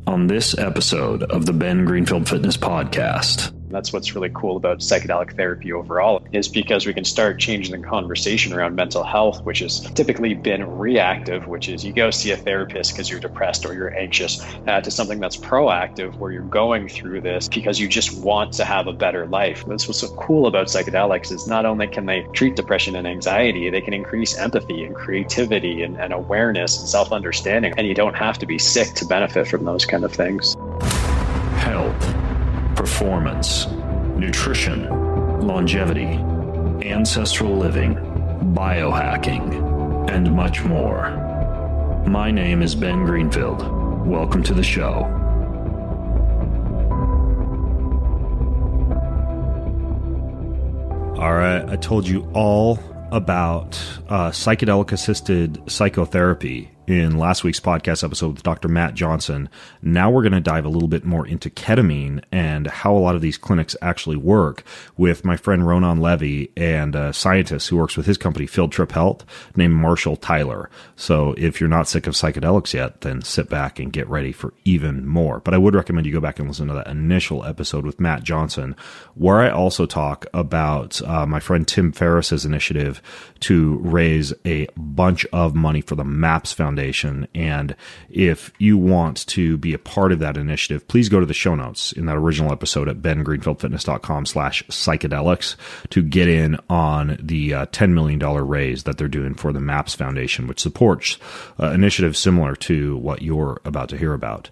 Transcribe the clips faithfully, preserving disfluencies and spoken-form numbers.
on this episode of the Ben Greenfield Fitness Podcast. That's what's really cool about psychedelic therapy overall, is because we can start changing the conversation around mental health, which has typically been reactive, which is you go see a therapist because you're depressed or you're anxious, uh, to something that's proactive, where you're going through this because you just want to have a better life. That's what's so cool about psychedelics, is not only can they treat depression and anxiety, they can increase empathy and creativity and, and awareness and self-understanding. And you don't have to be sick to benefit from those kind of things. Health, performance, nutrition, longevity, ancestral living, biohacking, and much more. My name is Ben Greenfield. Welcome to the show. All right, I told you all about uh, psychedelic-assisted psychotherapy in last week's podcast episode with Doctor Matt Johnson. Now we're going to dive a little bit more into ketamine and how a lot of these clinics actually work with my friend Ronan Levy and a scientist who works with his company, Field Trip Health, named Marshall Tyler. So if you're not sick of psychedelics yet, then sit back and get ready for even more. But I would recommend you go back and listen to that initial episode with Matt Johnson, where I also talk about uh, my friend Tim Ferriss's initiative to raise a bunch of money for the MAPS Foundation. And if you want to be a part of that initiative, please go to the show notes in that original episode at bengreenfieldfitness.com slash psychedelics to get in on the uh, ten million dollars raise that they're doing for the MAPS Foundation, which supports uh, initiatives similar to what you're about to hear about.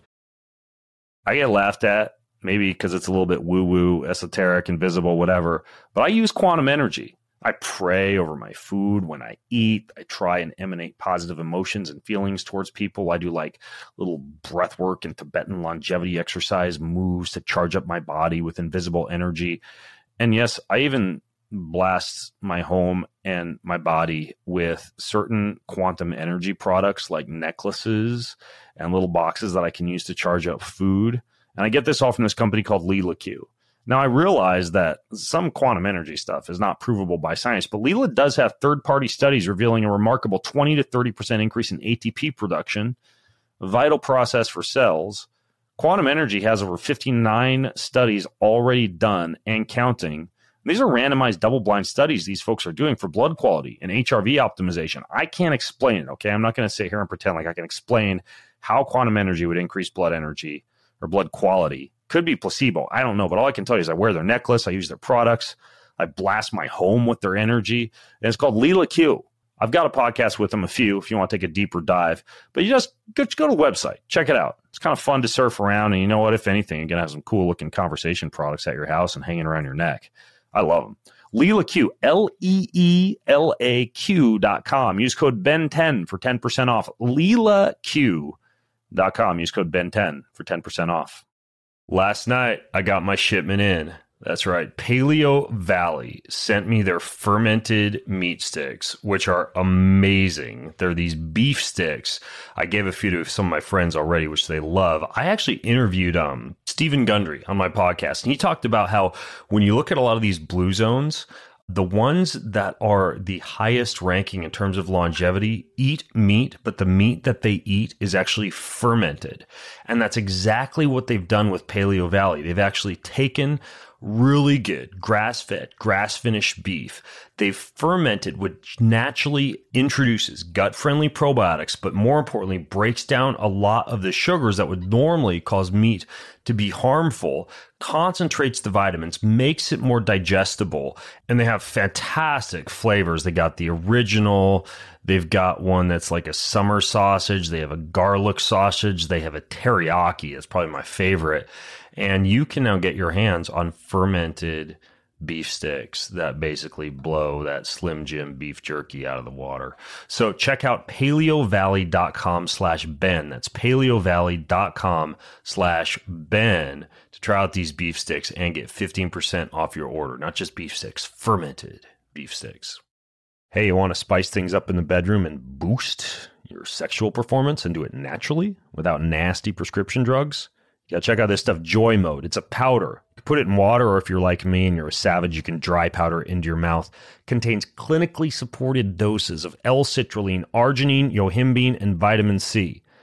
I get laughed at, maybe because it's a little bit woo-woo, esoteric, invisible, whatever, but I use quantum energy. I pray over my food when I eat. I try and emanate positive emotions and feelings towards people. I do like little breath work and Tibetan longevity exercise moves to charge up my body with invisible energy. And yes, I even blast my home and my body with certain quantum energy products like necklaces and little boxes that I can use to charge up food. And I get this all from this company called Lila Q. Now, I realize that some quantum energy stuff is not provable by science, but Lila does have third-party studies revealing a remarkable twenty to thirty percent increase in A T P production, a vital process for cells. Quantum energy has over fifty-nine studies already done and counting. These are randomized double-blind studies these folks are doing for blood quality and H R V optimization. I can't explain it, okay? I'm not going to sit here and pretend like I can explain how quantum energy would increase blood energy or blood quality. Could be placebo. I don't know. But all I can tell you is I wear their necklace. I use their products. I blast my home with their energy. And it's called Lila Q. I've got a podcast with them, a few, if you want to take a deeper dive. But you just go, just go to the website. Check it out. It's kind of fun to surf around. And you know what? If anything, you're going to have some cool-looking conversation products at your house and hanging around your neck. I love them. Lila Q, L E E L A Q dot com. Use code B E N ten for ten percent off. Lila Q dot com. Use code B E N ten for ten percent off. Last night, I got my shipment in. That's right. Paleo Valley sent me their fermented meat sticks, which are amazing. They're these beef sticks. I gave a few to some of my friends already, which they love. I actually interviewed um, Stephen Gundry on my podcast, and he talked about how when you look at a lot of these blue zones, the ones that are the highest ranking in terms of longevity eat meat, but the meat that they eat is actually fermented. And that's exactly what they've done with Paleo Valley. They've actually taken really good grass-fed, grass-finished beef. They've fermented, which naturally introduces gut-friendly probiotics, but more importantly, breaks down a lot of the sugars that would normally cause meat to be harmful, concentrates the vitamins, makes it more digestible, and they have fantastic flavors. They got the original, they've got one that's like a summer sausage, they have a garlic sausage, they have a teriyaki, it's probably my favorite. And you can now get your hands on fermented beef sticks that basically blow that Slim Jim beef jerky out of the water. So check out paleovalley.com slash Ben. That's paleovalley.com slash Ben to try out these beef sticks and get fifteen percent off your order. Not just beef sticks, fermented beef sticks. Hey, you want to spice things up in the bedroom and boost your sexual performance and do it naturally without nasty prescription drugs? You gotta check out this stuff, Joy Mode. It's a powder. You can put it in water, or if you're like me and you're a savage, you can dry powder it into your mouth. Contains clinically supported doses of L-citrulline, arginine, yohimbine, and vitamin C.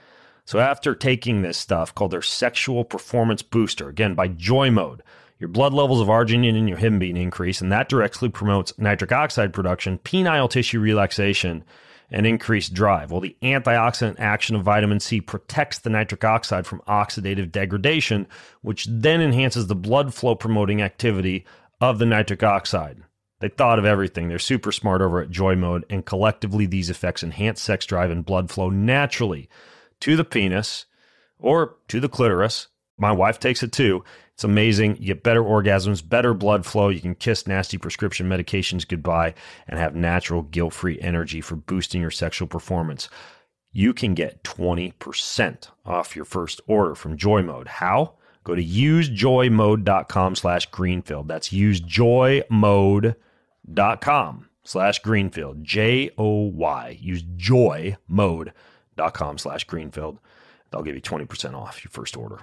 So after taking this stuff called their Sexual Performance Booster, again by Joy Mode, your blood levels of arginine and your himbine increase, and that directly promotes nitric oxide production, penile tissue relaxation, and increased drive. Well, the antioxidant action of vitamin C protects the nitric oxide from oxidative degradation, which then enhances the blood flow promoting activity of the nitric oxide. They thought of everything. They're super smart over at Joy Mode, and collectively these effects enhance sex drive and blood flow naturally to the penis or to the clitoris. My wife takes it too. It's amazing. You get better orgasms, better blood flow. You can kiss nasty prescription medications goodbye and have natural guilt-free energy for boosting your sexual performance. You can get twenty percent off your first order from Joy Mode. How? Go to usejoymode.com slash Greenfield. That's usejoymode.com slash Greenfield. J O Y. Use joymode.com slash Greenfield. They'll give you twenty percent off your first order.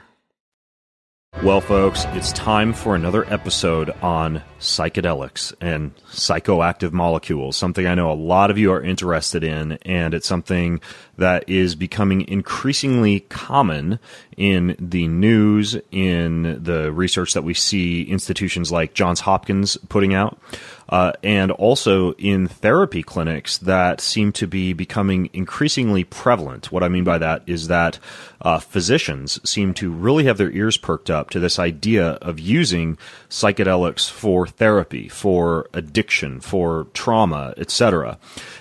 Well, folks, it's time for another episode on psychedelics and psychoactive molecules, something I know a lot of you are interested in, and it's something that is becoming increasingly common in the news, in the research that we see institutions like Johns Hopkins putting out, uh, and also in therapy clinics that seem to be becoming increasingly prevalent. What I mean by that is that uh, physicians seem to really have their ears perked up to this idea of using psychedelics for therapy, for addiction, for trauma, et cetera.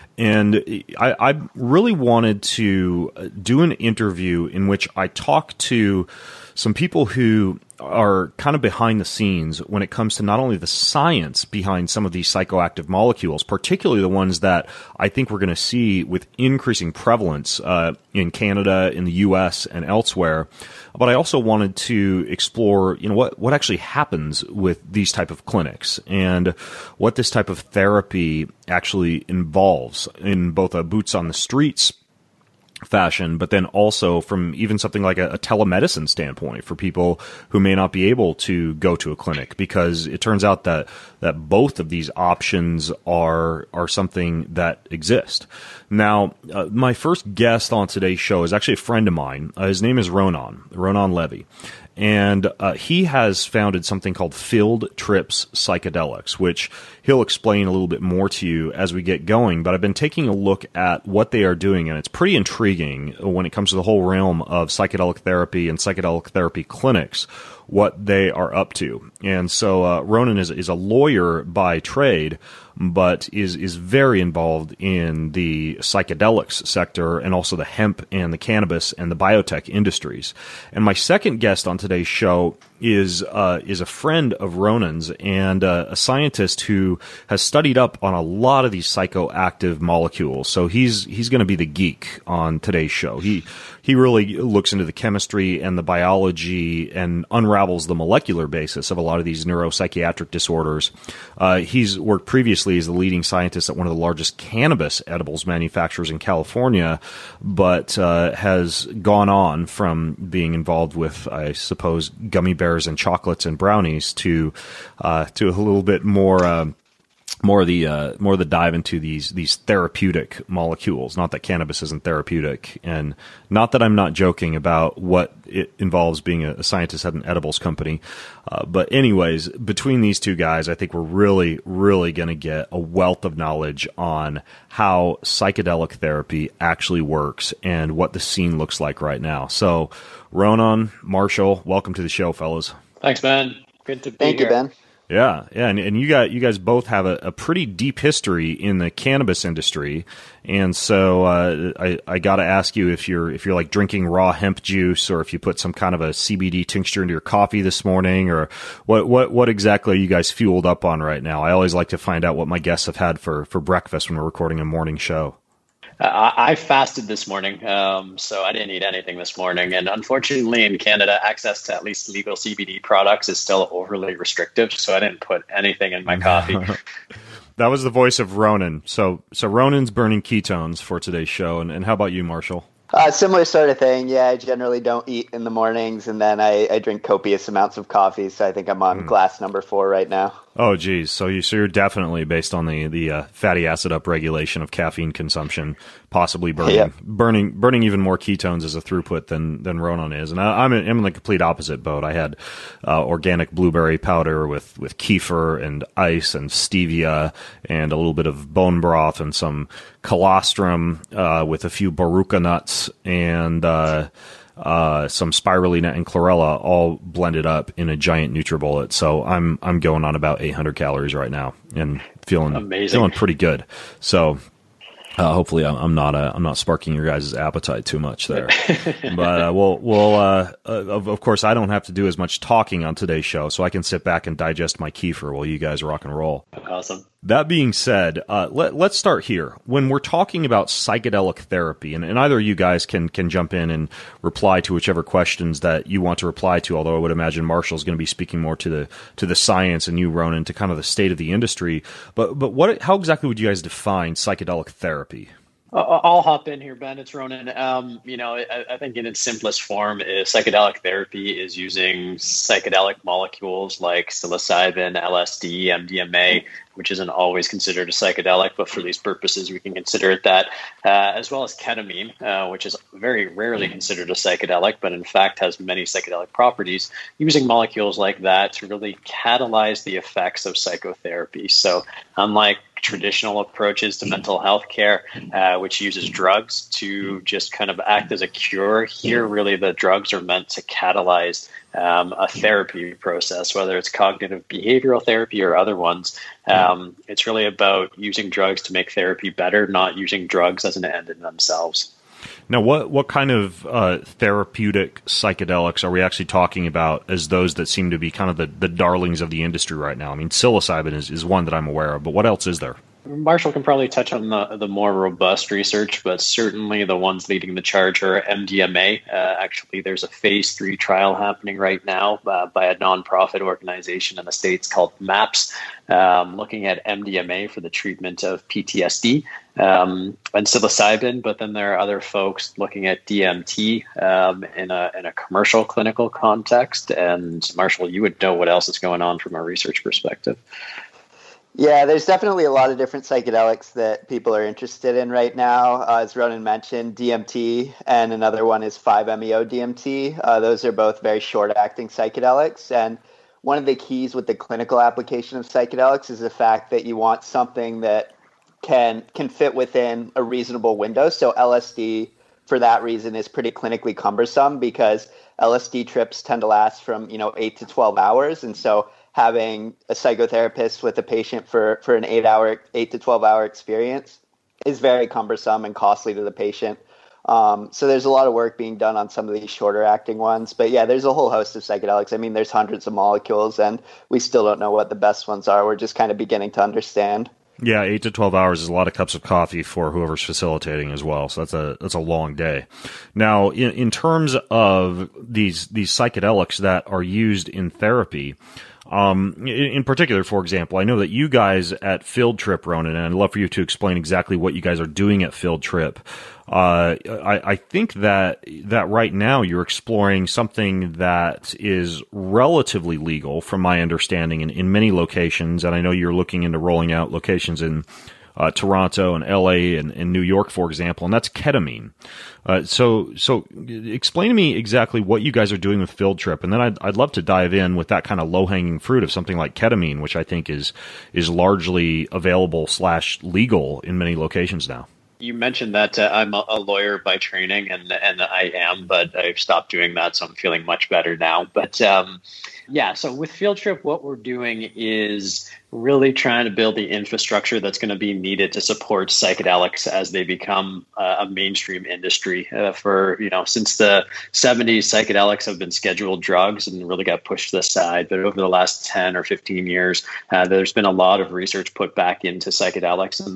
And I, I really wanted to do an interview in which I talk to some people who are kind of behind the scenes when it comes to not only the science behind some of these psychoactive molecules, particularly the ones that I think we're going to see with increasing prevalence uh, in Canada, in the U S, and elsewhere, but I also wanted to explore, you know, what, what actually happens with these type of clinics and what this type of therapy actually involves in both a boots on the streets fashion, but then also from even something like a, a telemedicine standpoint for people who may not be able to go to a clinic, because it turns out that that both of these options are are something that exist. Now, uh, my first guest on today's show is actually a friend of mine. Uh, his name is Ronan, Ronan Levy. And uh, he has founded something called Field Trips Psychedelics, which he'll explain a little bit more to you as we get going. But I've been taking a look at what they are doing, and it's pretty intriguing when it comes to the whole realm of psychedelic therapy and psychedelic therapy clinics, what they are up to. And so uh, Ronan is, is a lawyer by trade, but is is very involved in the psychedelics sector and also the hemp and the cannabis and the biotech industries. And my second guest on today's show is uh, is a friend of Ronan's and uh, a scientist who has studied up on a lot of these psychoactive molecules. So he's he's going to be the geek on today's show. He he really looks into the chemistry and the biology and unravels the molecular basis of a lot of these neuropsychiatric disorders. Uh, he's worked previously as the leading scientist at one of the largest cannabis edibles manufacturers in California, but uh, has gone on from being involved with, I suppose, gummy bears and chocolates and brownies to uh, to a little bit more. Uh, More of the uh, more of the dive into these these therapeutic molecules. Not that cannabis isn't therapeutic, and not that I'm not joking about what it involves being a, a scientist at an edibles company. Uh, but anyways, between these two guys, I think we're really, really going to get a wealth of knowledge on how psychedelic therapy actually works and what the scene looks like right now. So, Ronan, Marshall, welcome to the show, fellas. Thanks, Ben. Good to be Thank here. you, Ben. Yeah, yeah, and, and you got you guys both have a, a pretty deep history in the cannabis industry, and so uh, I I got to ask you if you're if you're like drinking raw hemp juice, or if you put some kind of a C B D tincture into your coffee this morning, or what what what exactly are you guys fueled up on right now? I always like to find out what my guests have had for for breakfast when we're recording a morning show. Uh, I fasted this morning, um, so I didn't eat anything this morning. And unfortunately, in Canada, access to at least legal C B D products is still overly restrictive, so I didn't put anything in my coffee. That was the voice of Ronan. So, so Ronan's burning ketones for today's show. And, and how about you, Marshall? Uh, similar sort of thing. Yeah, I generally don't eat in the mornings, and then I, I drink copious amounts of coffee. So I think I'm on mm. glass number four right now. Oh, geez. So, you, so you're definitely, based on the, the uh, fatty acid upregulation of caffeine consumption, possibly burning yeah. burning burning even more ketones as a throughput than, than Ronan is. And I, I'm, in, I'm in the complete opposite boat. I had uh, organic blueberry powder with, with kefir and ice and stevia and a little bit of bone broth and some colostrum uh, with a few baruca nuts and uh, uh, some spirulina and chlorella, all blended up in a giant NutriBullet. So I'm I'm going on about eight hundred calories right now and feeling Amazing. feeling pretty good. So uh, hopefully I'm, I'm not uh, I'm not sparking your guys' appetite too much there. But uh, we'll we'll uh, uh, of, of course I don't have to do as much talking on today's show, so I can sit back and digest my kefir while you guys rock and roll. Awesome. That being said, uh, let, let's start here. When we're talking about psychedelic therapy, and, and either of you guys can can jump in and reply to whichever questions that you want to reply to, although I would imagine Marshall's going to be speaking more to the to the science and you, Ronan, to kind of the state of the industry. But but what how exactly would you guys define psychedelic therapy? I'll hop in here, Ben. It's Ronan. Um, you know, I, I think in its simplest form, is psychedelic therapy is using psychedelic molecules like psilocybin, L S D, M D M A, which isn't always considered a psychedelic, but for these purposes, we can consider it that, uh, as well as ketamine, uh, which is very rarely considered a psychedelic, but in fact has many psychedelic properties, using molecules like that to really catalyze the effects of psychotherapy. So unlike traditional approaches to mental health care, uh, which uses drugs to just kind of act as a cure, here really the drugs are meant to catalyze um, a therapy process, whether it's cognitive behavioral therapy or other ones. Um, it's really about using drugs to make therapy better, not using drugs as an end in themselves. Now, what what kind of uh, therapeutic psychedelics are we actually talking about as those that seem to be kind of the, the darlings of the industry right now? I mean, psilocybin is, is one that I'm aware of, but what else is there? Marshall can probably touch on the, the more robust research, but certainly the ones leading the charge are M D M A. Uh, actually, there's a phase three trial happening right now uh, by a nonprofit organization in the States called MAPS, um, looking at M D M A for the treatment of P T S D um, and psilocybin. But then there are other folks looking at D M T um, in a in a commercial clinical context. And Marshall, you would know what else is going on from a research perspective. Yeah, there's definitely a lot of different psychedelics that people are interested in right now. Uh, as Ronan mentioned, D M T, and another one is five meo D M T. Uh, those are both very short-acting psychedelics. And one of the keys with the clinical application of psychedelics is the fact that you want something that can can fit within a reasonable window. So L S D, for that reason, is pretty clinically cumbersome because L S D trips tend to last from, you know, eight to twelve hours. And so having a psychotherapist with a patient for, for an eight hour, eight to twelve hour experience is very cumbersome and costly to the patient. Um, so there's a lot of work being done on some of these shorter acting ones. But yeah, there's a whole host of psychedelics. I mean, there's hundreds of molecules and we still don't know what the best ones are. We're just kind of beginning to understand. Yeah, eight to twelve hours is a lot of cups of coffee for whoever's facilitating as well. So that's a that's a long day. Now, in, in terms of these these psychedelics that are used in therapy, Um, in, in particular, for example, I know that you guys at Field Trip, Ronan, and I'd love for you to explain exactly what you guys are doing at Field Trip. Uh, I, I think that that right now you're exploring something that is relatively legal, from my understanding, in, in many locations, and I know you're looking into rolling out locations in Uh, Toronto and L A and, and New York, for example, and that's ketamine. Uh, so, so explain to me exactly what you guys are doing with Field Trip, and then I'd, I'd love to dive in with that kind of low-hanging fruit of something like ketamine, which I think is is largely available slash legal in many locations now. You mentioned that uh, I'm a, a lawyer by training, and and I am, but I've stopped doing that, so I'm feeling much better now. But um, yeah, so with Field Trip, what we're doing is really trying to build the infrastructure that's going to be needed to support psychedelics as they become uh, a mainstream industry. Uh, for, you know, since the seventies, psychedelics have been scheduled drugs and really got pushed to the side. But over the last ten or fifteen years, uh, there's been a lot of research put back into psychedelics, and the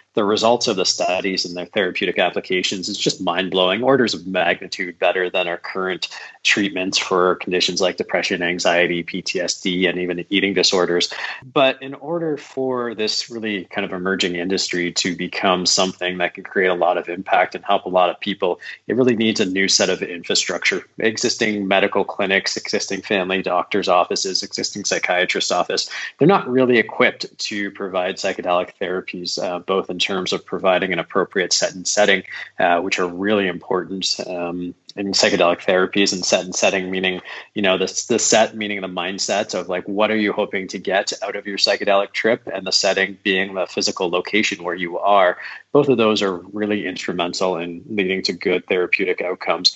the results of the studies and their therapeutic applications is just mind-blowing, orders of magnitude better than our current treatments for conditions like depression, anxiety, P T S D, and even eating disorders. But in order for this really kind of emerging industry to become something that can create a lot of impact and help a lot of people, it really needs a new set of infrastructure. Existing medical clinics, existing family doctors' offices, existing psychiatrist office, they're not really equipped to provide psychedelic therapies, uh, both in terms of providing an appropriate set and setting, uh, which are really important um, in psychedelic therapies. And set and setting meaning, you know, the, the set meaning the mindset of like, what are you hoping to get out of your psychedelic trip, and the setting being the physical location where you are. Both of those are really instrumental in leading to good therapeutic outcomes.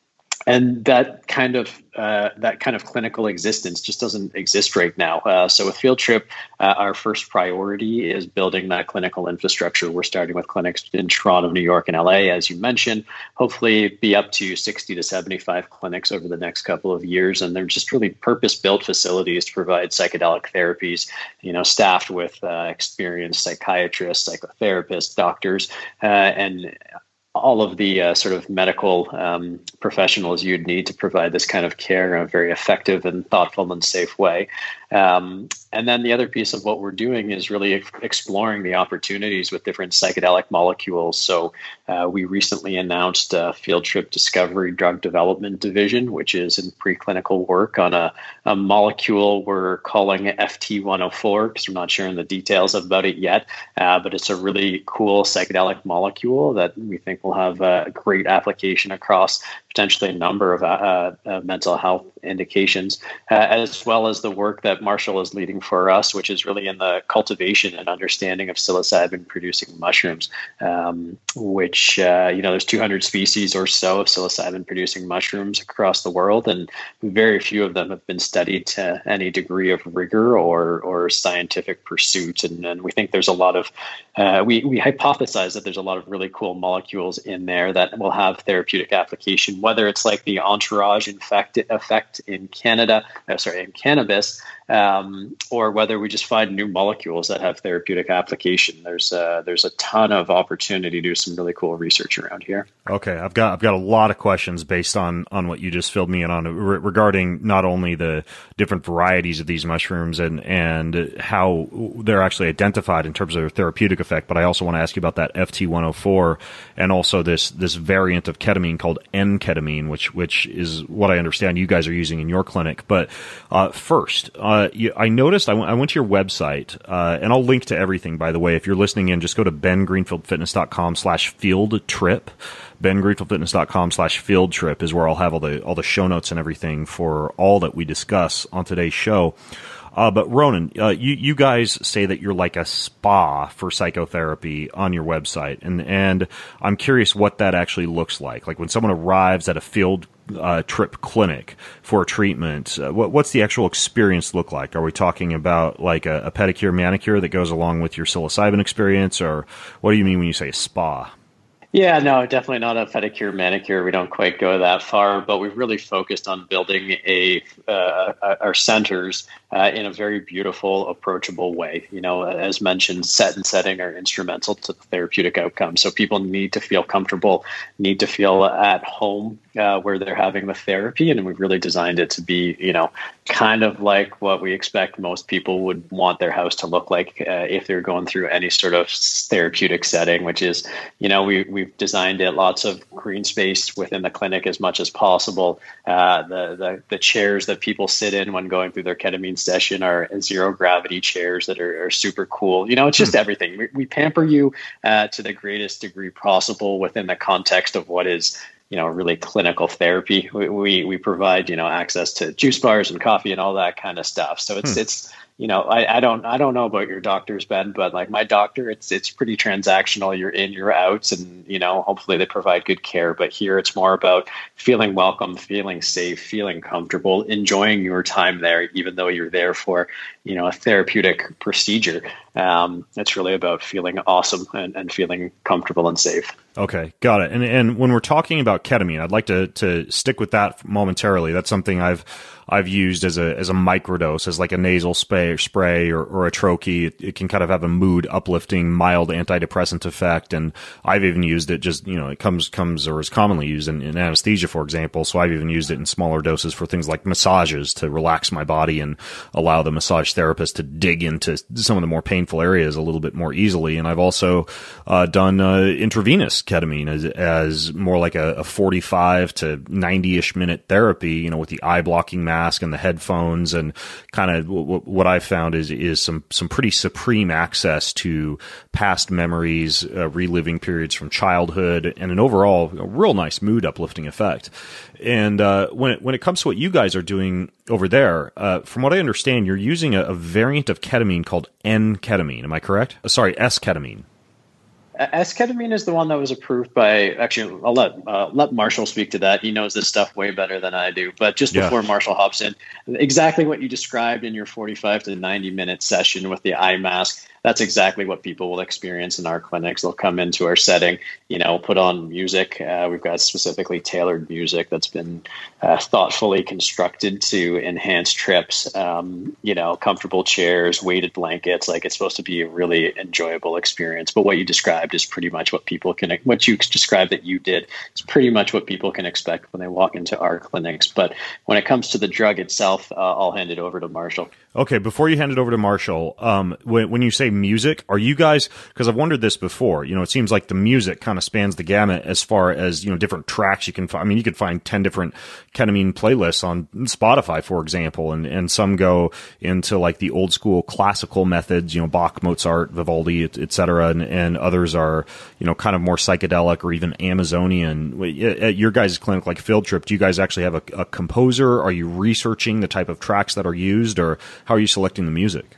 And that kind of uh, that kind of clinical existence just doesn't exist right now. Uh, so with Field Trip, uh, our first priority is building that clinical infrastructure. We're starting with clinics in Toronto, New York, and L A, as you mentioned. Hopefully, be up to sixty to seventy-five clinics over the next couple of years, and they're just really purpose-built facilities to provide psychedelic therapies. You know, staffed with uh, experienced psychiatrists, psychotherapists, doctors, uh, and all of the uh, sort of medical um, professionals you'd need to provide this kind of care in a very effective and thoughtful and safe way. Um, and then the other piece of what we're doing is really ex- exploring the opportunities with different psychedelic molecules. So uh, we recently announced a Field Trip Discovery Drug Development Division, which is in preclinical work on a, a molecule we're calling F T one oh four, because we're not sharing the details about it yet. Uh, but it's a really cool psychedelic molecule that we think will have a great application across potentially a number of uh, uh, mental health indications, uh, as well as the work that Marshall is leading for us, which is really in the cultivation and understanding of psilocybin-producing mushrooms, um, which, uh, you know, there's two hundred species or so of psilocybin-producing mushrooms across the world, and very few of them have been studied to any degree of rigor or or scientific pursuit. And, and we think there's a lot of, uh, we, we hypothesize that there's a lot of really cool molecules in there that will have therapeutic application, whether it's like the entourage effect, effect in Canada, uh, sorry, in cannabis, um, or whether we just find new molecules that have therapeutic application. There's uh, there's a ton of opportunity to do some really cool research around here. Okay, I've got I've got a lot of questions based on on what you just filled me in on re- regarding not only the different varieties of these mushrooms and and how they're actually identified in terms of their therapeutic effect, but I also want to ask you about that F T one oh four and also this this variant of ketamine called N-ketamine, which which is what I understand you guys are using in your clinic. But uh, first, uh, you, I noticed I, w- I went to your website, uh, and I'll link to everything, by the way. If you're listening in, just go to bengreenfieldfitness.com slash field trip. bengreenfieldfitness.com slash field trip is where I'll have all the all the show notes and everything for all that we discuss on today's show. Uh, but Ronan, uh, you, you guys say that you're like a spa for psychotherapy on your website. And, and I'm curious what that actually looks like. Like when someone arrives at a field uh, trip clinic for treatment, uh, what, what's the actual experience look like? Are we talking about like a, a pedicure, manicure that goes along with your psilocybin experience? Or what do you mean when you say a spa? Yeah, no, definitely not a pedicure, manicure. We don't quite go that far, but we've really focused on building a uh, our centers uh, in a very beautiful, approachable way. You know, as mentioned, set and setting are instrumental to the therapeutic outcome. So people need to feel comfortable, need to feel at home uh, where they're having the therapy, and we've really designed it to be, you know, kind of like what we expect most people would want their house to look like uh, if they're going through any sort of therapeutic setting, which is, you know, we we We've designed it lots of green space within the clinic as much as possible. Uh, the, the the chairs that people sit in when going through their ketamine session are zero gravity chairs that are, are super cool. You know, it's just mm. everything. We, we pamper you uh, to the greatest degree possible within the context of what is, you know, really clinical therapy. We, we we provide, you know, access to juice bars and coffee and all that kind of stuff. So it's mm. it's. You know, I, I don't I don't know about your doctors, Ben, but like my doctor, it's it's pretty transactional. You're in, you're out, and, you know, hopefully they provide good care. But here it's more about feeling welcome, feeling safe, feeling comfortable, enjoying your time there, even though you're there for, you know, a therapeutic procedure. Um, it's really about feeling awesome and, and feeling comfortable and safe. Okay, got it. And and when we're talking about ketamine, I'd like to to stick with that momentarily. That's something I've I've used as a as a microdose, as like a nasal spray, spray or, or a troche. It, it can kind of have a mood uplifting, mild antidepressant effect, and I've even used it just you know it comes comes or is commonly used in, in anesthesia, for example. So I've even used it in smaller doses for things like massages to relax my body and allow the massage therapist to dig into some of the more painful areas a little bit more easily. And I've also uh, done uh, intravenous ketamine as, as more like a, a forty-five to ninety-ish minute therapy, you know, with the eye blocking mask and the headphones, and kind of w- w- what I found is is some some pretty supreme access to past memories, uh, reliving periods from childhood, and an overall a real nice mood uplifting effect. And uh, when it, when it comes to what you guys are doing over there, uh, from what I understand, you're using a, a variant of ketamine called N-ketamine. Am I correct? Uh, sorry, S-ketamine. S-ketamine is the one that was approved by, actually, I'll let uh, let Marshall speak to that. He knows this stuff way better than I do. But just before yeah. Marshall hops in, exactly what you described in your forty-five to ninety minute session with the eye mask, that's exactly what people will experience in our clinics. They'll come into our setting, you know, put on music. Uh, we've got specifically tailored music that's been uh, thoughtfully constructed to enhance trips, um, you know, comfortable chairs, weighted blankets. Like, it's supposed to be a really enjoyable experience. But what you described is pretty much what people can, what you described that you did is pretty much what people can expect when they walk into our clinics. But when it comes to the drug itself, uh, I'll hand it over to Marshall. Okay, before you hand it over to Marshall, um, when, when you say music, are you guys, because I've wondered this before, you know, it seems like the music kind of spans the gamut as far as, you know, different tracks you can find. I mean, you could find ten different ketamine playlists on Spotify, for example, and, and some go into like the old school classical methods, you know, Bach, Mozart, Vivaldi, et, et cetera, and, and others are, you know, kind of more psychedelic or even Amazonian. At your guys' clinic, like Field Trip, do you guys actually have a, a composer? Are you researching the type of tracks that are used, or how are you selecting the music?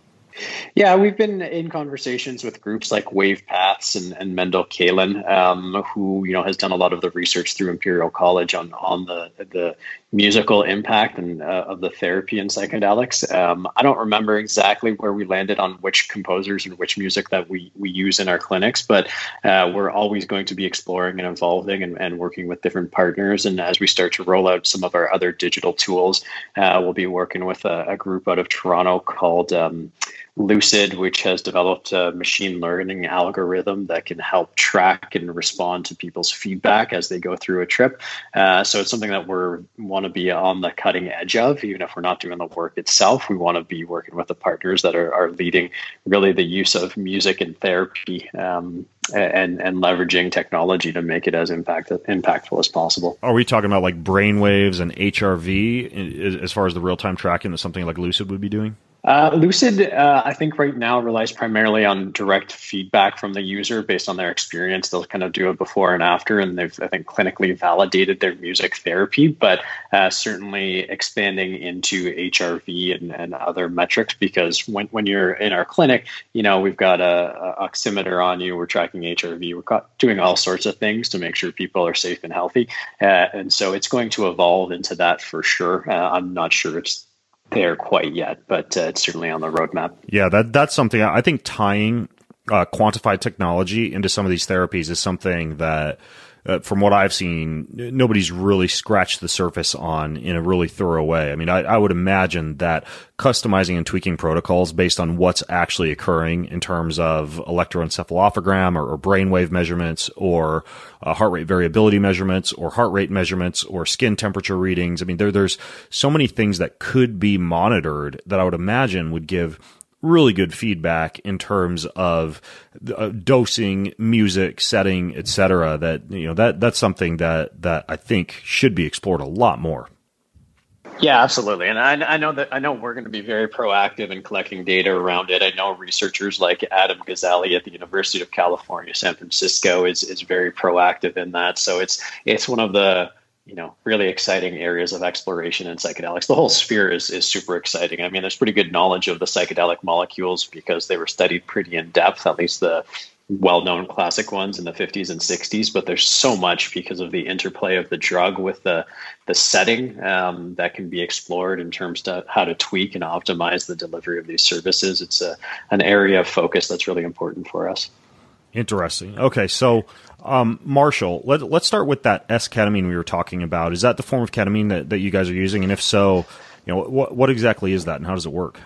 Yeah, we've been in conversations with groups like Wave Paths and, and Mendel Kaelin, um, who, you know, has done a lot of the research through Imperial College on on the the musical impact and uh, of the therapy in psychedelics. Um, I don't remember exactly where we landed on which composers and which music that we we use in our clinics, but uh, we're always going to be exploring and evolving and, and working with different partners. And as we start to roll out some of our other digital tools, uh, we'll be working with a, a group out of Toronto called um, Lucid, which has developed a machine learning algorithm that can help track and respond to people's feedback as they go through a trip. Uh, so it's something that we're want to be on the cutting edge of. Even if we're not doing the work itself, we want to be working with the partners that are, are leading really the use of music and therapy, um, and and leveraging technology to make it as impact, impactful as possible. Are we talking about like brainwaves and H R V as far as the real-time tracking that something like Lucid would be doing? Uh, Lucid, uh, I think right now relies primarily on direct feedback from the user based on their experience. They'll kind of do it before and after, and they've, I think, clinically validated their music therapy, but uh, certainly expanding into H R V and, and other metrics, because when, when you're in our clinic, you know, we've got a, a oximeter on you, we're tracking H R V, we're got, doing all sorts of things to make sure people are safe and healthy. Uh, and so it's going to evolve into that for sure. Uh, I'm not sure it's there quite yet, but uh, it's certainly on the roadmap. Yeah, that that's something I think tying uh, quantified technology into some of these therapies is something that, uh, from what I've seen, nobody's really scratched the surface on in a really thorough way. I mean, I, I would imagine that customizing and tweaking protocols based on what's actually occurring in terms of electroencephalogram or, or brainwave measurements or uh, heart rate variability measurements or heart rate measurements or skin temperature readings. I mean, there there's so many things that could be monitored that I would imagine would give really good feedback in terms of uh, dosing, music, setting, et cetera. That, you know, that that's something that that I think should be explored a lot more. Yeah, absolutely. And I, I know that I know we're going to be very proactive in collecting data around it. I know researchers like Adam Gazzaley at the University of California, San Francisco is is very proactive in that. So it's it's one of the, you know, really exciting areas of exploration in psychedelics. The whole sphere is, is super exciting. I mean, there's pretty good knowledge of the psychedelic molecules because they were studied pretty in depth, at least the well-known classic ones in the fifties and sixties, but there's so much because of the interplay of the drug with the the setting um, that can be explored in terms of how to tweak and optimize the delivery of these services. It's a, an area of focus that's really important for us. Interesting. Okay, so Um, Marshall, let, let's start with that S-ketamine we were talking about. Is that the form of ketamine that, that you guys are using? And if so, you know, what, what exactly is that and how does it work?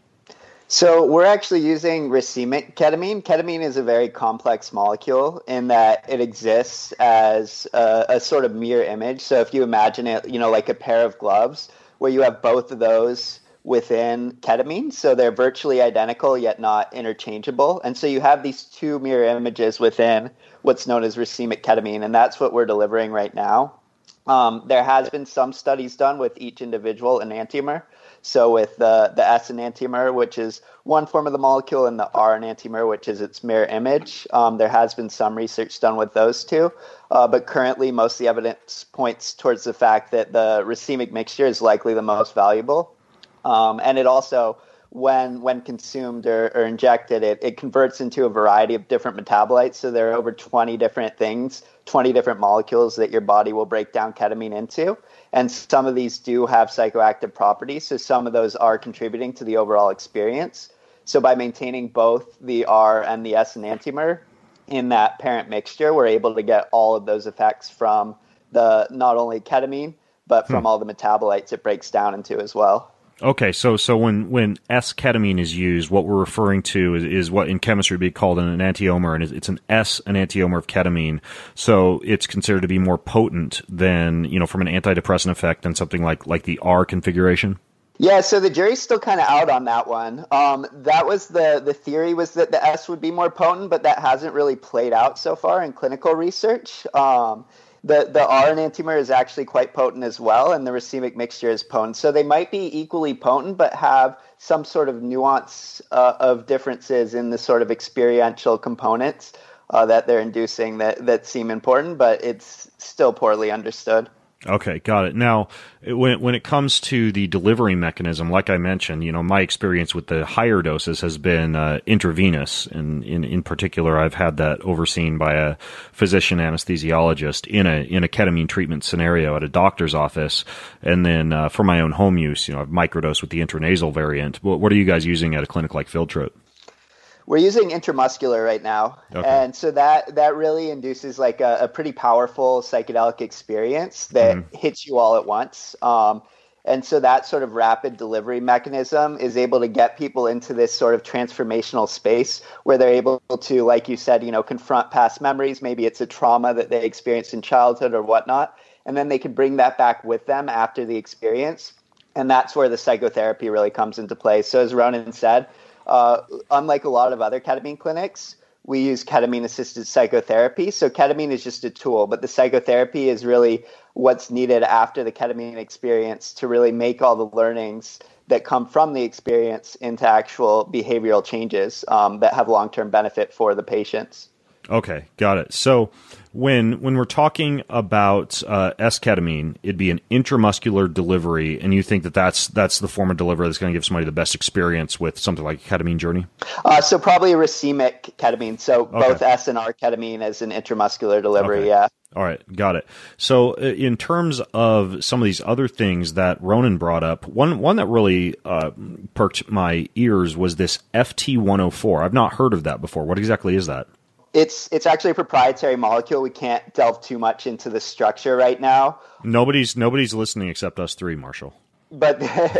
So we're actually using racemic ketamine. Ketamine is a very complex molecule in that it exists as a, a sort of mirror image. So if you imagine it, you know, like a pair of gloves where you have both of those within ketamine. So they're virtually identical yet not interchangeable. And so you have these two mirror images within what's known as racemic ketamine, and that's what we're delivering right now. Um, there has been some studies done with each individual enantiomer. So with the, the S enantiomer, which is one form of the molecule, and the R enantiomer, which is its mirror image, um, there has been some research done with those two. Uh, but currently, most of the evidence points towards the fact that the racemic mixture is likely the most valuable. Um, and it also, when when consumed or, or injected, it, it converts into a variety of different metabolites. So there are over twenty different things, twenty different molecules that your body will break down ketamine into. And some of these do have psychoactive properties. So some of those are contributing to the overall experience. So by maintaining both the R and the S enantiomer in that parent mixture, we're able to get all of those effects from the not only ketamine, but from hmm. all the metabolites it breaks down into as well. Okay, so so when, when S-ketamine is used, what we're referring to is, is what in chemistry would be called an enantiomer, and it's an S enantiomer of ketamine. So it's considered to be more potent than, you know, from an antidepressant effect than something like, like the R configuration? Yeah, so the jury's still kind of out on that one. Um, that was the, the theory was that the S would be more potent, but that hasn't really played out so far in clinical research. Um The the R enantiomer is actually quite potent as well, and the racemic mixture is potent. So they might be equally potent, but have some sort of nuance uh, of differences in the sort of experiential components uh, that they're inducing that, that seem important, but it's still poorly understood. Okay, got it. Now, when when it comes to the delivery mechanism, like I mentioned, you know, my experience with the higher doses has been uh, intravenous, and in in particular, I've had that overseen by a physician anesthesiologist in a in a ketamine treatment scenario at a doctor's office, and then uh, for my own home use, you know, I've microdosed with the intranasal variant. What, what are you guys using at a clinic like Field Trip? We're using intramuscular right now. Okay. And so that, that really induces like a, a pretty powerful psychedelic experience that mm-hmm. hits you all at once. Um, and so that sort of rapid delivery mechanism is able to get people into this sort of transformational space where they're able to, like you said, you know, confront past memories. Maybe it's a trauma that they experienced in childhood or whatnot. And then they can bring that back with them after the experience. And that's where the psychotherapy really comes into play. So as Ronan said, Uh, unlike a lot of other ketamine clinics, we use ketamine-assisted psychotherapy. So ketamine is just a tool, but the psychotherapy is really what's needed after the ketamine experience to really make all the learnings that come from the experience into actual behavioral changes um, that have long-term benefit for the patients. Okay, got it. So when when we're talking about uh, S-ketamine, it'd be an intramuscular delivery, and you think that that's, that's the form of delivery that's going to give somebody the best experience with something like a ketamine journey? Uh, so probably a racemic ketamine, so okay. both S and R ketamine as an intramuscular delivery, okay. yeah. All right, got it. So in terms of some of these other things that Ronan brought up, one one that really uh, perked my ears was this F T one oh four. I've not heard of that before. What exactly is that? It's it's actually a proprietary molecule. We can't delve too much into the structure right now. Nobody's nobody's listening except us three, Marshall. But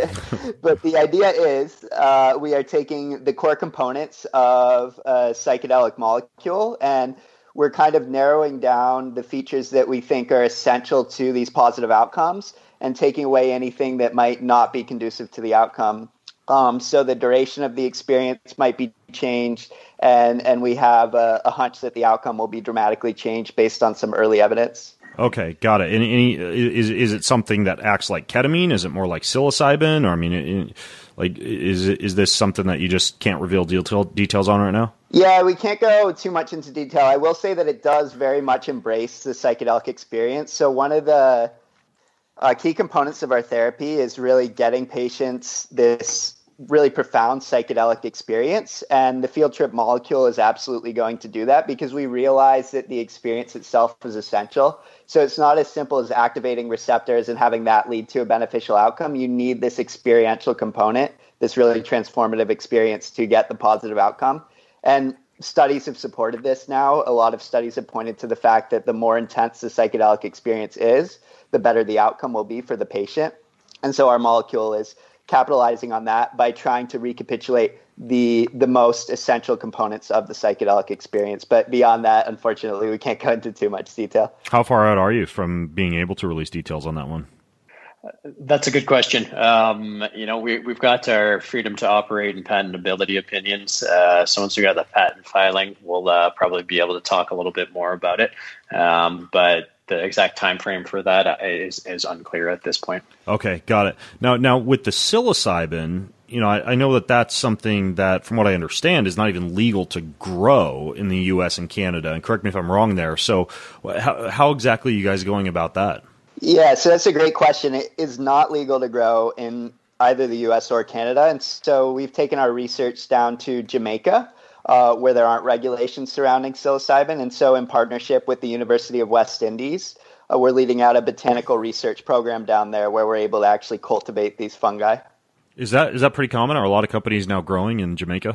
but the idea is uh, we are taking the core components of a psychedelic molecule, and we're kind of narrowing down the features that we think are essential to these positive outcomes and taking away anything that might not be conducive to the outcome. Um, so the duration of the experience might be changed, and, and we have a, a hunch that the outcome will be dramatically changed based on some early evidence. Okay, got it. And any, is is it something that acts like ketamine? Is it more like psilocybin? Or I mean, it, like is is this something that you just can't reveal detail, details on right now? Yeah, we can't go too much into detail. I will say that it does very much embrace the psychedelic experience. So one of the Uh, key components of our therapy is really getting patients this really profound psychedelic experience, and the Field Trip molecule is absolutely going to do that because we realize that the experience itself is essential. So it's not as simple as activating receptors and having that lead to a beneficial outcome. You need this experiential component, this really transformative experience to get the positive outcome. And studies have supported this now. A lot of studies have pointed to the fact that the more intense the psychedelic experience is, the better the outcome will be for the patient. And so our molecule is capitalizing on that by trying to recapitulate the the most essential components of the psychedelic experience. But beyond that, unfortunately, we can't go into too much detail. How far out are you from being able to release details on that one? That's a good question. Um, you know, we, we've got our freedom to operate and patentability opinions. Uh, so once we got the patent filing, we'll uh, probably be able to talk a little bit more about it. Um, but the exact time frame for that is, is unclear at this point. Okay, got it. Now, now with the psilocybin, you know, I, I know that that's something that, from what I understand, is not even legal to grow in the U S and Canada. And correct me if I'm wrong there. So how, how exactly are you guys going about that? Yeah, so that's a great question. It is not legal to grow in either the U S or Canada. And so we've taken our research down to Jamaica, uh, where there aren't regulations surrounding psilocybin. And so in partnership with the University of West Indies, uh, we're leading out a botanical research program down there where we're able to actually cultivate these fungi. Is that is that pretty common? Are a lot of companies now growing in Jamaica?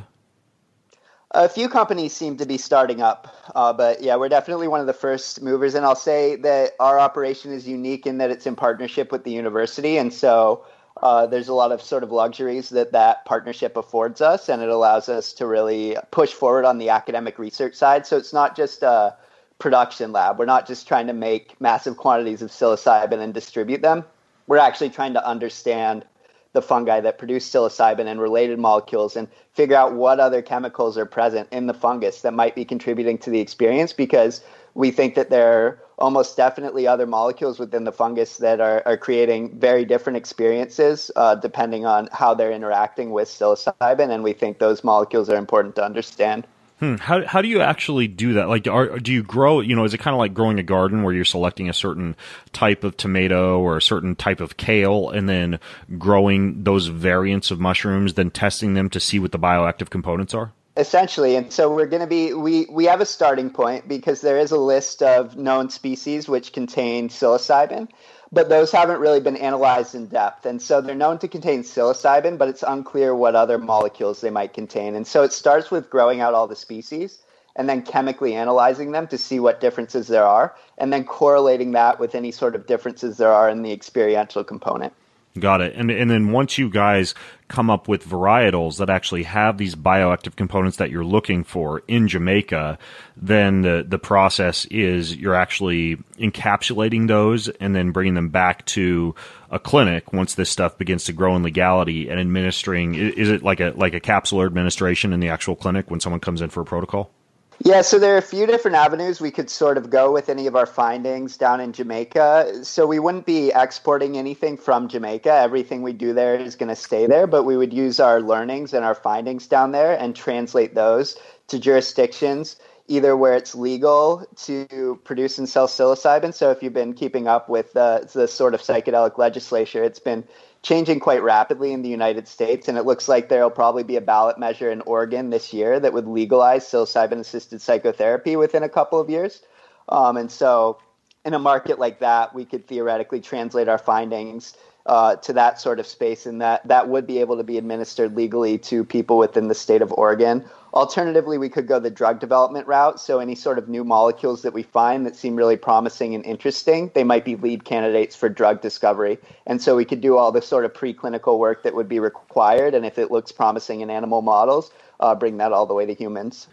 A few companies seem to be starting up, uh, but yeah, we're definitely one of the first movers. And I'll say that our operation is unique in that it's in partnership with the university. And so uh, there's a lot of sort of luxuries that that partnership affords us, and it allows us to really push forward on the academic research side. So it's not just a production lab. We're not just trying to make massive quantities of psilocybin and distribute them. We're actually trying to understand the fungi that produce psilocybin and related molecules and figure out what other chemicals are present in the fungus that might be contributing to the experience, because we think that there are almost definitely other molecules within the fungus that are, are creating very different experiences uh, depending on how they're interacting with psilocybin, and we think those molecules are important to understand. Hmm. How how do you actually do that? Like, are, do you grow, you know, is it kind of like growing a garden where you're selecting a certain type of tomato or a certain type of kale and then growing those variants of mushrooms, then testing them to see what the bioactive components are? Essentially. And so we're going to be, we, we have a starting point because there is a list of known species which contain psilocybin, but those haven't really been analyzed in depth. And so they're known to contain psilocybin, but it's unclear what other molecules they might contain. And so it starts with growing out all the species and then chemically analyzing them to see what differences there are, and then correlating that with any sort of differences there are in the experiential component. Got it. And and then once you guys come up with varietals that actually have these bioactive components that you're looking for in Jamaica, then the, the process is you're actually encapsulating those and then bringing them back to a clinic once this stuff begins to grow in legality and administering. Is it like a like a capsular administration in the actual clinic when someone comes in for a protocol? Yeah, so there are a few different avenues we could sort of go with any of our findings down in Jamaica. So we wouldn't be exporting anything from Jamaica. Everything we do there is going to stay there, but we would use our learnings and our findings down there and translate those to jurisdictions, either where it's legal to produce and sell psilocybin. So if you've been keeping up with the, the sort of psychedelic legislature, it's been changing quite rapidly in the United States, and it looks like there will probably be a ballot measure in Oregon this year that would legalize psilocybin-assisted psychotherapy within a couple of years. Um, and so in a market like that, we could theoretically translate our findings uh, to that sort of space, and that, that would be able to be administered legally to people within the state of Oregon. Alternatively, we could go the drug development route. So any sort of new molecules that we find that seem really promising and interesting, they might be lead candidates for drug discovery. And so we could do all the sort of preclinical work that would be required. And if it looks promising in animal models, uh, bring that all the way to humans.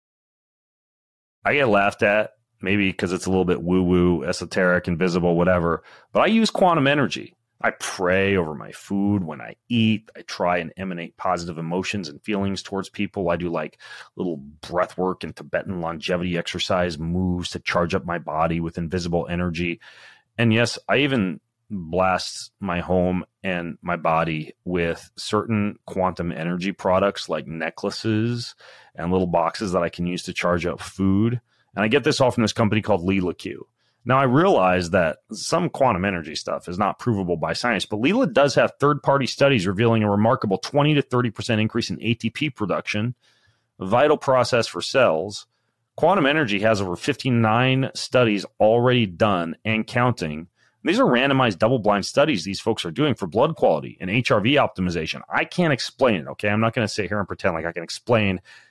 I get laughed at, maybe because it's a little bit woo-woo, esoteric, invisible, whatever. But I use quantum energy. I pray over my food when I eat. I try and emanate positive emotions and feelings towards people. I do like little breath work and Tibetan longevity exercise moves to charge up my body with invisible energy. And yes, I even blast my home and my body with certain quantum energy products like necklaces and little boxes that I can use to charge up food. And I get this all from this company called Lila Q. Now, I realize that some quantum energy stuff is not provable by science, but Lila does have third-party studies revealing a remarkable twenty to thirty percent increase in A T P production, a vital process for cells. Quantum energy has over fifty-nine studies already done and counting. These are randomized double-blind studies these folks are doing for blood quality and H R V optimization. I can't explain it, okay? I'm not going to sit here and pretend like I can explain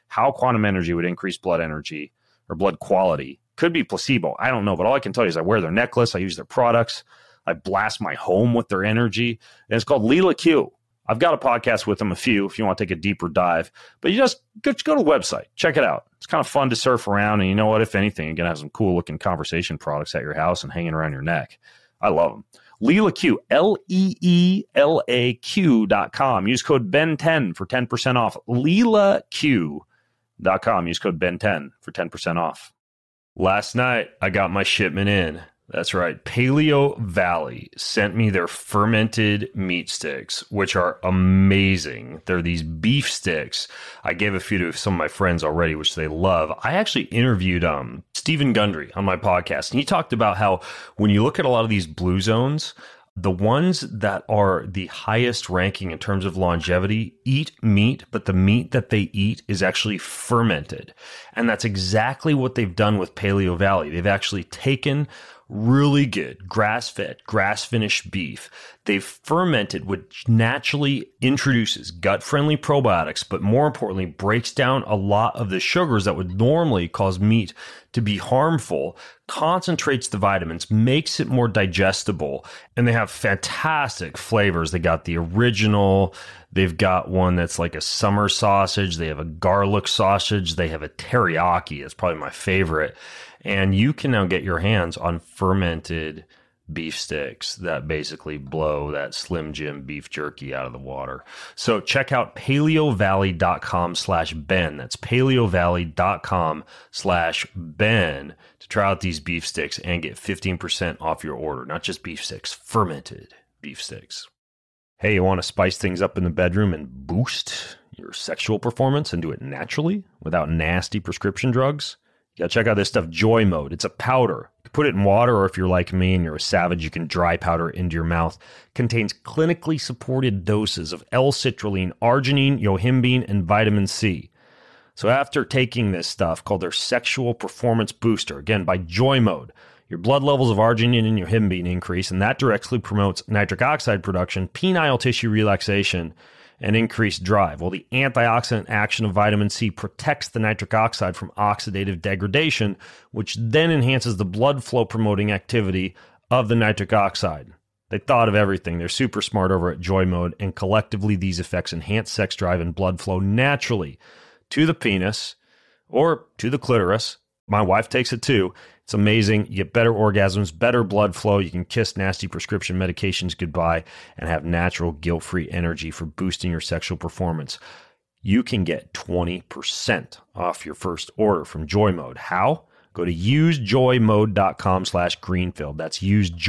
how quantum energy would increase blood energy or blood quality. Could be placebo. I don't know. But all I can tell you is I wear their necklace. I use their products. I blast my home with their energy. And it's called Lila Q. I've got a podcast with them, a few, if you want to take a deeper dive. But you just go, just go to the website. Check it out. It's kind of fun to surf around. And you know what? If anything, you're going to have some cool-looking conversation products at your house and hanging around your neck. I love them. Lila Q, L E E L A Q dot com. Use code B E N ten for ten percent off. Lila Q dot com. Use code B E N ten for ten percent off. Last night, I got my shipment in. That's right. Paleo Valley sent me their fermented meat sticks, which are amazing. They're these beef sticks. I gave a few to some of my friends already, which they love. I actually interviewed um, Stephen Gundry on my podcast, and he talked about how when you look at a lot of these blue zones, the ones that are the highest ranking in terms of longevity eat meat, but the meat that they eat is actually fermented. And that's exactly what they've done with Paleo Valley. They've actually taken really good grass-fed, grass-finished beef. They've fermented, which naturally introduces gut-friendly probiotics, but more importantly, breaks down a lot of the sugars that would normally cause meat to be harmful, concentrates the vitamins, makes it more digestible, and they have fantastic flavors. They got the original. They've got one that's like a summer sausage. They have a garlic sausage. They have a teriyaki. It's probably my favorite. And you can now get your hands on fermented beef sticks that basically blow that Slim Jim beef jerky out of the water. So check out paleovalley.com slash Ben. That's paleovalley.com slash Ben to try out these beef sticks and get fifteen percent off your order. Not just beef sticks, fermented beef sticks. Hey, you want to spice things up in the bedroom and boost your sexual performance and do it naturally without nasty prescription drugs? You gotta check out this stuff, Joy Mode. It's a powder. You can put it in water, or if you're like me and you're a savage, you can dry powder into your mouth. Contains clinically supported doses of L-citrulline, arginine, yohimbine, and vitamin C. So after taking this stuff called their Sexual Performance Booster, again, by Joy Mode, your blood levels of arginine and yohimbine increase, and that directly promotes nitric oxide production, penile tissue relaxation, and increased drive. Well, the antioxidant action of vitamin C protects the nitric oxide from oxidative degradation, which then enhances the blood flow promoting activity of the nitric oxide. They thought of everything. They're super smart over at Joy Mode, and collectively these effects enhance sex drive and blood flow naturally to the penis or to the clitoris. My wife takes it too. It's amazing. You get better orgasms, better blood flow. You can kiss nasty prescription medications goodbye and have natural, guilt-free energy for boosting your sexual performance. You can get twenty percent off your first order from Joy Mode. How? Go to usejoymode.com slash Greenfield. That's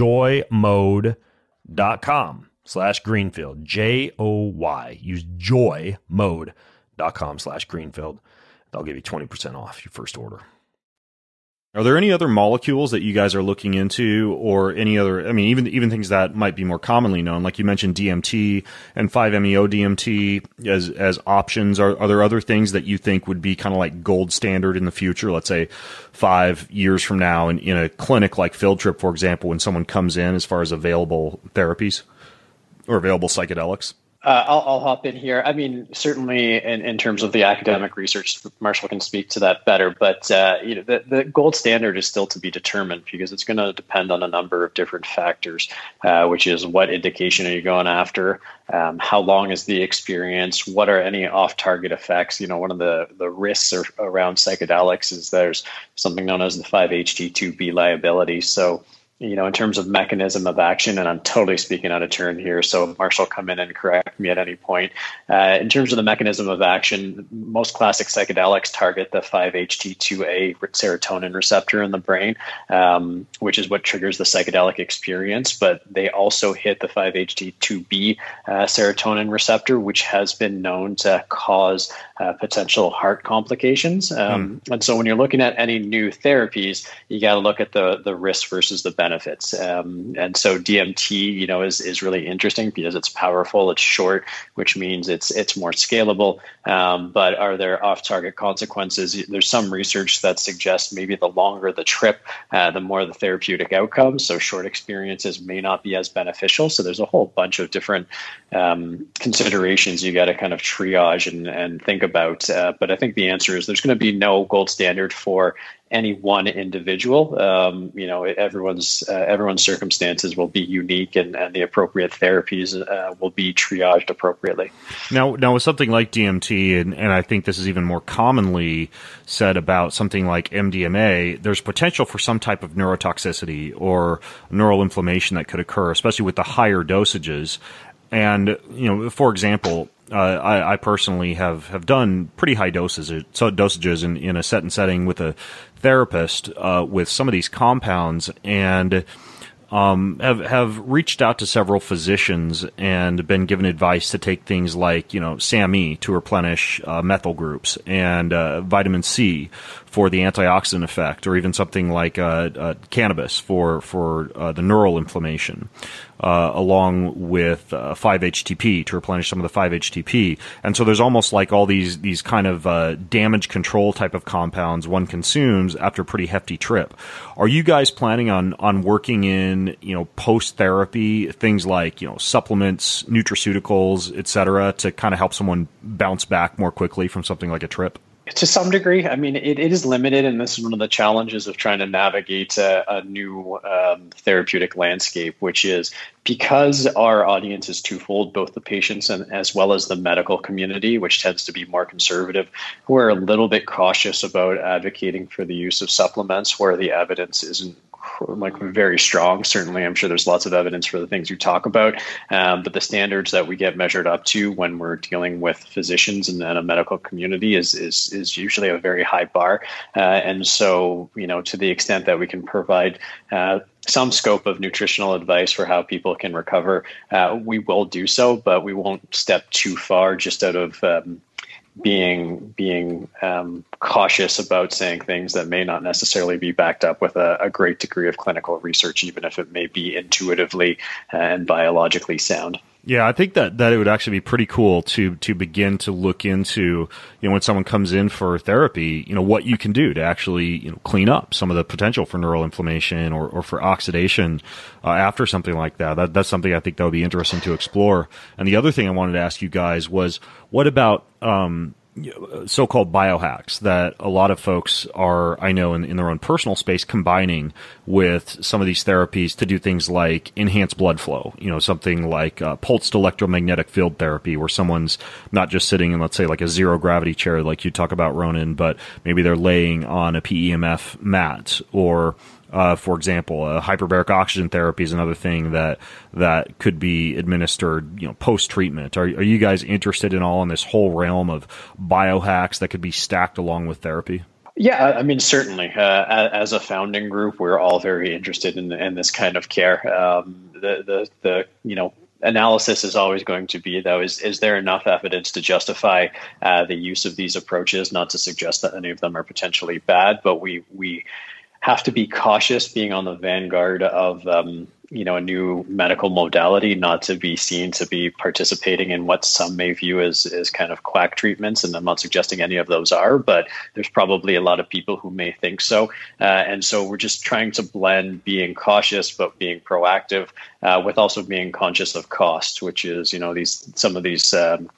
usejoymode.com slash Greenfield. J O Y. Usejoymode.com slash Greenfield. They'll give you twenty percent off your first order. Are there any other molecules that you guys are looking into, or any other, I mean, even even things that might be more commonly known, like you mentioned D M T and five M E O D M T as as options? Are, are there other things that you think would be kind of like gold standard in the future, let's say five years from now, in, in a clinic like Field Trip, for example, when someone comes in as far as available therapies or available psychedelics? Uh, I'll, I'll hop in here. I mean, certainly in, in terms of the academic research, Marshall can speak to that better. But uh, you know, the, the gold standard is still to be determined because it's going to depend on a number of different factors, uh, which is what indication are you going after, um, how long is the experience, what are any off-target effects. You know, one of the, the risks are, around psychedelics is there's something known as the five H T two B liability. So, you know, in terms of mechanism of action, and I'm totally speaking out of turn here, so Marshall, come in and correct me at any point. Uh, in terms of the mechanism of action, most classic psychedelics target the five H T two A serotonin receptor in the brain, um, which is what triggers the psychedelic experience, but they also hit the five H T two B uh, serotonin receptor, which has been known to cause uh, potential heart complications. Um, mm. And so when you're looking at any new therapies, you got to look at the, the risk versus the benefit benefits. Um, and so D M T, you know, is, is really interesting because it's powerful, it's short, which means it's it's more scalable. Um, but are there off-target consequences? There's some research that suggests maybe the longer the trip, uh, the more the therapeutic outcomes. So short experiences may not be as beneficial. So there's a whole bunch of different um, considerations you got to kind of triage and, and think about. Uh, but I think the answer is there's going to be no gold standard for any one individual. Um, you know, everyone's uh, everyone's circumstances will be unique, and, and the appropriate therapies uh, will be triaged appropriately. Now, now with something like D M T, and, and I think this is even more commonly said about something like M D M A, there's potential for some type of neurotoxicity or neural inflammation that could occur, especially with the higher dosages. And, you know, for example, uh, I, I personally have, have done pretty high doses, so dosages in, in a set and setting with a therapist uh, with some of these compounds, and um, have have reached out to several physicians and been given advice to take things like, you know, S A M E to replenish uh, methyl groups, and uh, vitamin C for the antioxidant effect, or even something like uh, uh, cannabis for for uh, the neural inflammation. Uh, along with uh, five H T P to replenish some of the five H T P. And so there's almost like all these these kind of uh, damage control type of compounds one consumes after a pretty hefty trip. Are you guys planning on on working in, you know, post-therapy, things like, you know, supplements, nutraceuticals, et cetera, to kind of help someone bounce back more quickly from something like a trip? To some degree. I mean, it, it is limited, and this is one of the challenges of trying to navigate a, a new um, therapeutic landscape, which is because our audience is twofold, both the patients and as well as the medical community, which tends to be more conservative, who are a little bit cautious about advocating for the use of supplements where the evidence isn't like very strong. Certainly, I'm sure there's lots of evidence for the things you talk about, um, but the standards that we get measured up to when we're dealing with physicians and, and a medical community is is is usually a very high bar. Uh, and so, you know, to the extent that we can provide uh, some scope of nutritional advice for how people can recover, uh, we will do so, but we won't step too far just out of um, being being um, cautious about saying things that may not necessarily be backed up with a, a great degree of clinical research, even if it may be intuitively and biologically sound. Yeah, I think that, that it would actually be pretty cool to to begin to look into, you know, when someone comes in for therapy, you know, what you can do to actually, you know, clean up some of the potential for neural inflammation or, or for oxidation uh, after something like that. that. That's something I think that would be interesting to explore. And the other thing I wanted to ask you guys was, what about um, so-called biohacks that a lot of folks are, I know, in, in their own personal space, combining with some of these therapies to do things like enhance blood flow, you know, something like uh, pulsed electromagnetic field therapy, where someone's not just sitting in, let's say, like a zero gravity chair like you talk about, Ronan, but maybe they're laying on a P E M F mat, or Uh, for example, uh, hyperbaric oxygen therapy is another thing that that could be administered, you know, post-treatment. Are, are you guys interested in all in this whole realm of biohacks that could be stacked along with therapy? Yeah, I mean, certainly. Uh, as a founding group, we're all very interested in, in this kind of care. Um, the, the, the, you know, analysis is always going to be, though, is, is there enough evidence to justify uh, the use of these approaches? Not to suggest that any of them are potentially bad, but we we have to be cautious being on the vanguard of, um, you know, a new medical modality, not to be seen to be participating in what some may view as, as kind of quack treatments. And I'm not suggesting any of those are, but there's probably a lot of people who may think so. Uh, and so we're just trying to blend being cautious, but being proactive uh, with also being conscious of cost, which is, you know, these, some of these, um,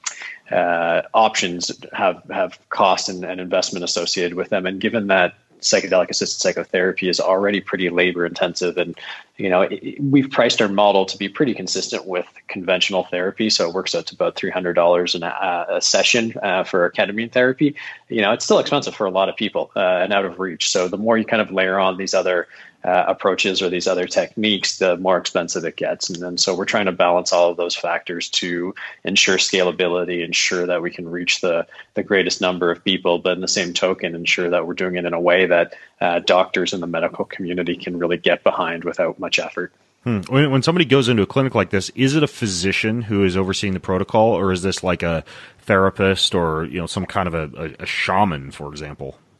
uh, options have, have cost and, and investment associated with them. And given that psychedelic assisted psychotherapy is already pretty labor intensive, and you know it, we've priced our model to be pretty consistent with conventional therapy, so it works out to about three hundred dollars an, uh, a session uh, for ketamine therapy. You know, it's still expensive for a lot of people uh, and out of reach. So the more you kind of layer on these other Uh, approaches or these other techniques, the more expensive it gets. And then so we're trying to balance all of those factors to ensure scalability, ensure that we can reach the, the greatest number of people, but in the same token, ensure that we're doing it in a way that uh, doctors in the medical community can really get behind without much effort. Hmm. When, when somebody goes into a clinic like this, is it a physician who is overseeing the protocol, or is this like a therapist or, you know, some kind of a, a, a shaman, for example?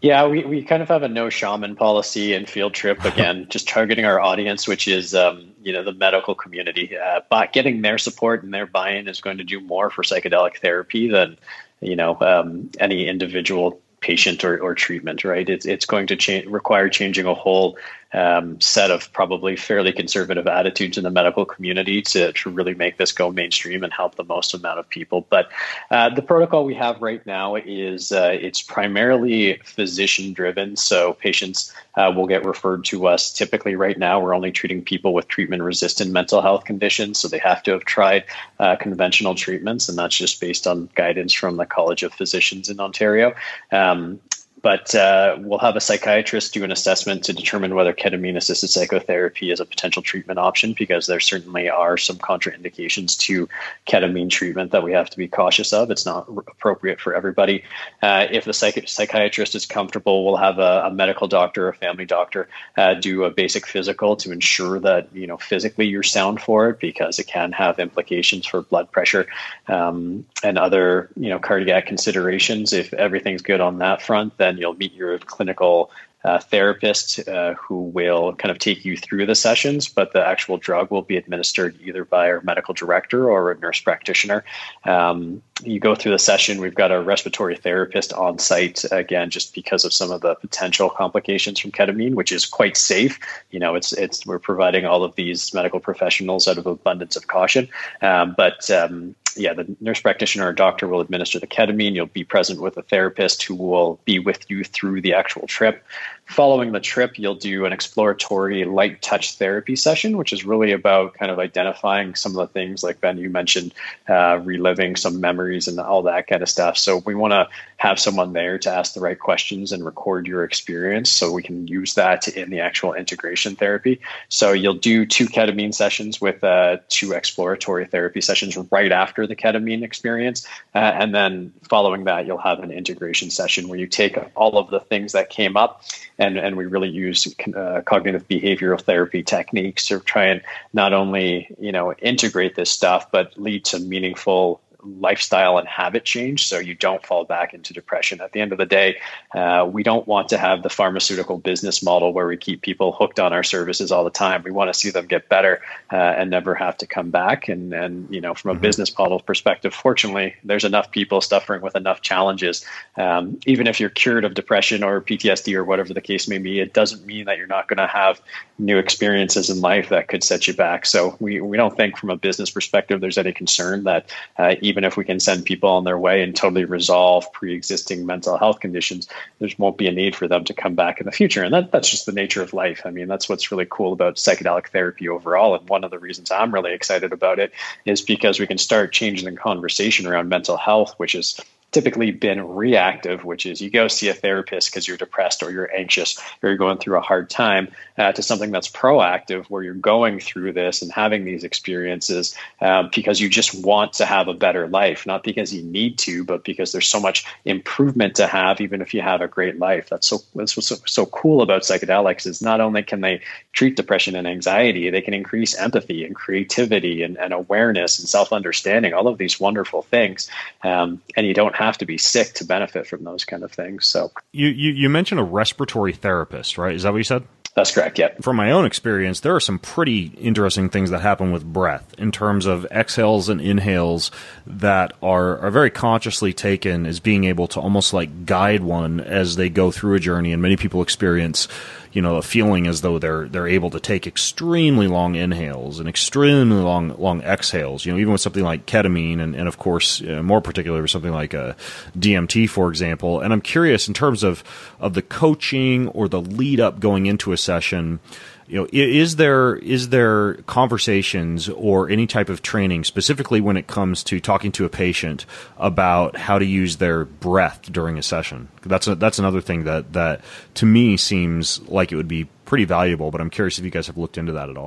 Yeah, we, we kind of have a no shaman policy and field trip, again, just targeting our audience, which is, um, you know, the medical community. Uh, but getting their support and their buy-in is going to do more for psychedelic therapy than, you know, um, any individual patient or, or treatment, right? It's, it's going to change, require changing a whole um, set of probably fairly conservative attitudes in the medical community to, to really make this go mainstream and help the most amount of people. But uh, the protocol we have right now is uh, it's primarily physician driven. So patients uh, will get referred to us. Typically right now, we're only treating people with treatment resistant mental health conditions. So they have to have tried uh, conventional treatments, and that's just based on guidance from the College of Physicians in Ontario. Um, But uh, we'll have a psychiatrist do an assessment to determine whether ketamine-assisted psychotherapy is a potential treatment option, because there certainly are some contraindications to ketamine treatment that we have to be cautious of. It's not r- appropriate for everybody. Uh, if the psych- psychiatrist is comfortable, we'll have a, a medical doctor, a family doctor, uh, do a basic physical to ensure that, you know, physically you're sound for it, because it can have implications for blood pressure um, and other, you know, cardiac considerations. If everything's good on that front, then you'll meet your clinical uh, therapist uh, who will kind of take you through the sessions, but the actual drug will be administered either by our medical director or a nurse practitioner. Um, you go through the session, we've got a respiratory therapist on site, again, just because of some of the potential complications from ketamine, which is quite safe. You know, it's, it's, we're providing all of these medical professionals out of abundance of caution. Um, but, um, yeah, the nurse practitioner or doctor will administer the ketamine. You'll be present with a therapist who will be with you through the actual trip. Following the trip, you'll do an exploratory light touch therapy session, which is really about kind of identifying some of the things like Ben, you mentioned, uh, reliving some memories and all that kind of stuff. So we want to have someone there to ask the right questions and record your experience so we can use that in the actual integration therapy. So you'll do two ketamine sessions with uh, two exploratory therapy sessions right after the ketamine experience. Uh, and then following that, you'll have an integration session where you take all of the things that came up and, and we really use uh, cognitive behavioral therapy techniques to try and not only, you know, integrate this stuff, but lead to meaningful lifestyle and habit change so you don't fall back into depression. At the end of the day, uh, we don't want to have the pharmaceutical business model where we keep people hooked on our services all the time. We want to see them get better uh, and never have to come back. And, and you know, from a mm-hmm. business model perspective, fortunately, there's enough people suffering with enough challenges. Um, even if you're cured of depression or P T S D or whatever the case may be, it doesn't mean that you're not going to have new experiences in life that could set you back. So we, we don't think from a business perspective there's any concern that uh, even Even if we can send people on their way and totally resolve pre-existing mental health conditions, there won't be a need for them to come back in the future. And that, that's just the nature of life. I mean, that's what's really cool about psychedelic therapy overall. And one of the reasons I'm really excited about it is because we can start changing the conversation around mental health, which is typically been reactive, which is you go see a therapist because you're depressed or you're anxious or you're going through a hard time, uh, to something that's proactive where you're going through this and having these experiences um, because you just want to have a better life, not because you need to, but because there's so much improvement to have, even if you have a great life. That's so that's what's so, so cool about psychedelics is not only can they treat depression and anxiety, they can increase empathy and creativity and, and awareness and self-understanding, all of these wonderful things. Um, and you don't have to be sick to benefit from those kind of things. So you, you, you mentioned a respiratory therapist, right? Is that what you said? That's correct, yeah. From my own experience, there are some pretty interesting things that happen with breath in terms of exhales and inhales that are, are very consciously taken as being able to almost like guide one as they go through a journey. And many people experience, you know, a feeling as though they're they're able to take extremely long inhales and extremely long long exhales. You know, even with something like ketamine and, and of course, uh, more particularly with something like a D M T, for example. And I'm curious in terms of, of the coaching or the lead up going into a session, you know, is there is there conversations or any type of training specifically when it comes to talking to a patient about how to use their breath during a session? That's a, that's another thing that, that to me seems like it would be pretty valuable, but I'm curious if you guys have looked into that at all.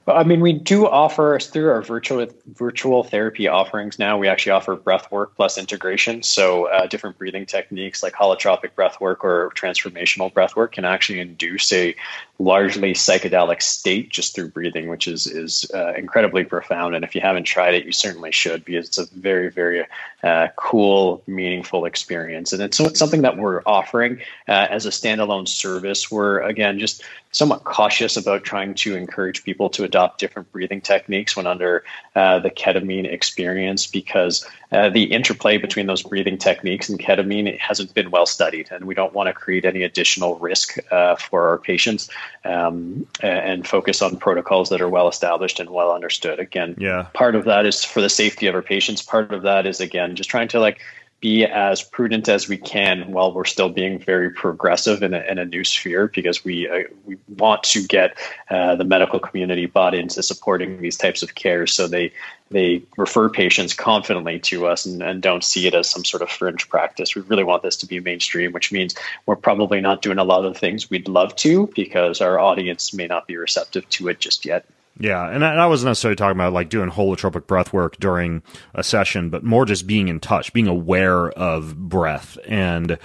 I mean, we do offer through our virtual virtual therapy offerings now. We actually offer breath work plus integration. So uh, different breathing techniques like holotropic breath work or transformational breath work can actually induce a largely psychedelic state just through breathing, which is is uh, incredibly profound. And if you haven't tried it, you certainly should, because it's a very, very uh, cool, meaningful experience. And it's something that we're offering uh, as a standalone service. We're, again, just somewhat cautious about trying to encourage people to adopt different breathing techniques when under uh, the ketamine experience, because uh, the interplay between those breathing techniques and ketamine it hasn't been well studied, and we don't want to create any additional risk uh, for our patients, um, and focus on protocols that are well established and well understood. Again, yeah. Part of that is for the safety of our patients. Part of that is, again, just trying to like be as prudent as we can while we're still being very progressive in a, in a new sphere, because we uh, we want to get uh, the medical community bought into supporting these types of care, so they they refer patients confidently to us and, and don't see it as some sort of fringe practice. We really want this to be mainstream, which means we're probably not doing a lot of the things we'd love to, because our audience may not be receptive to it just yet. Yeah, and I wasn't necessarily talking about like doing holotropic breath work during a session, but more just being in touch, being aware of breath, and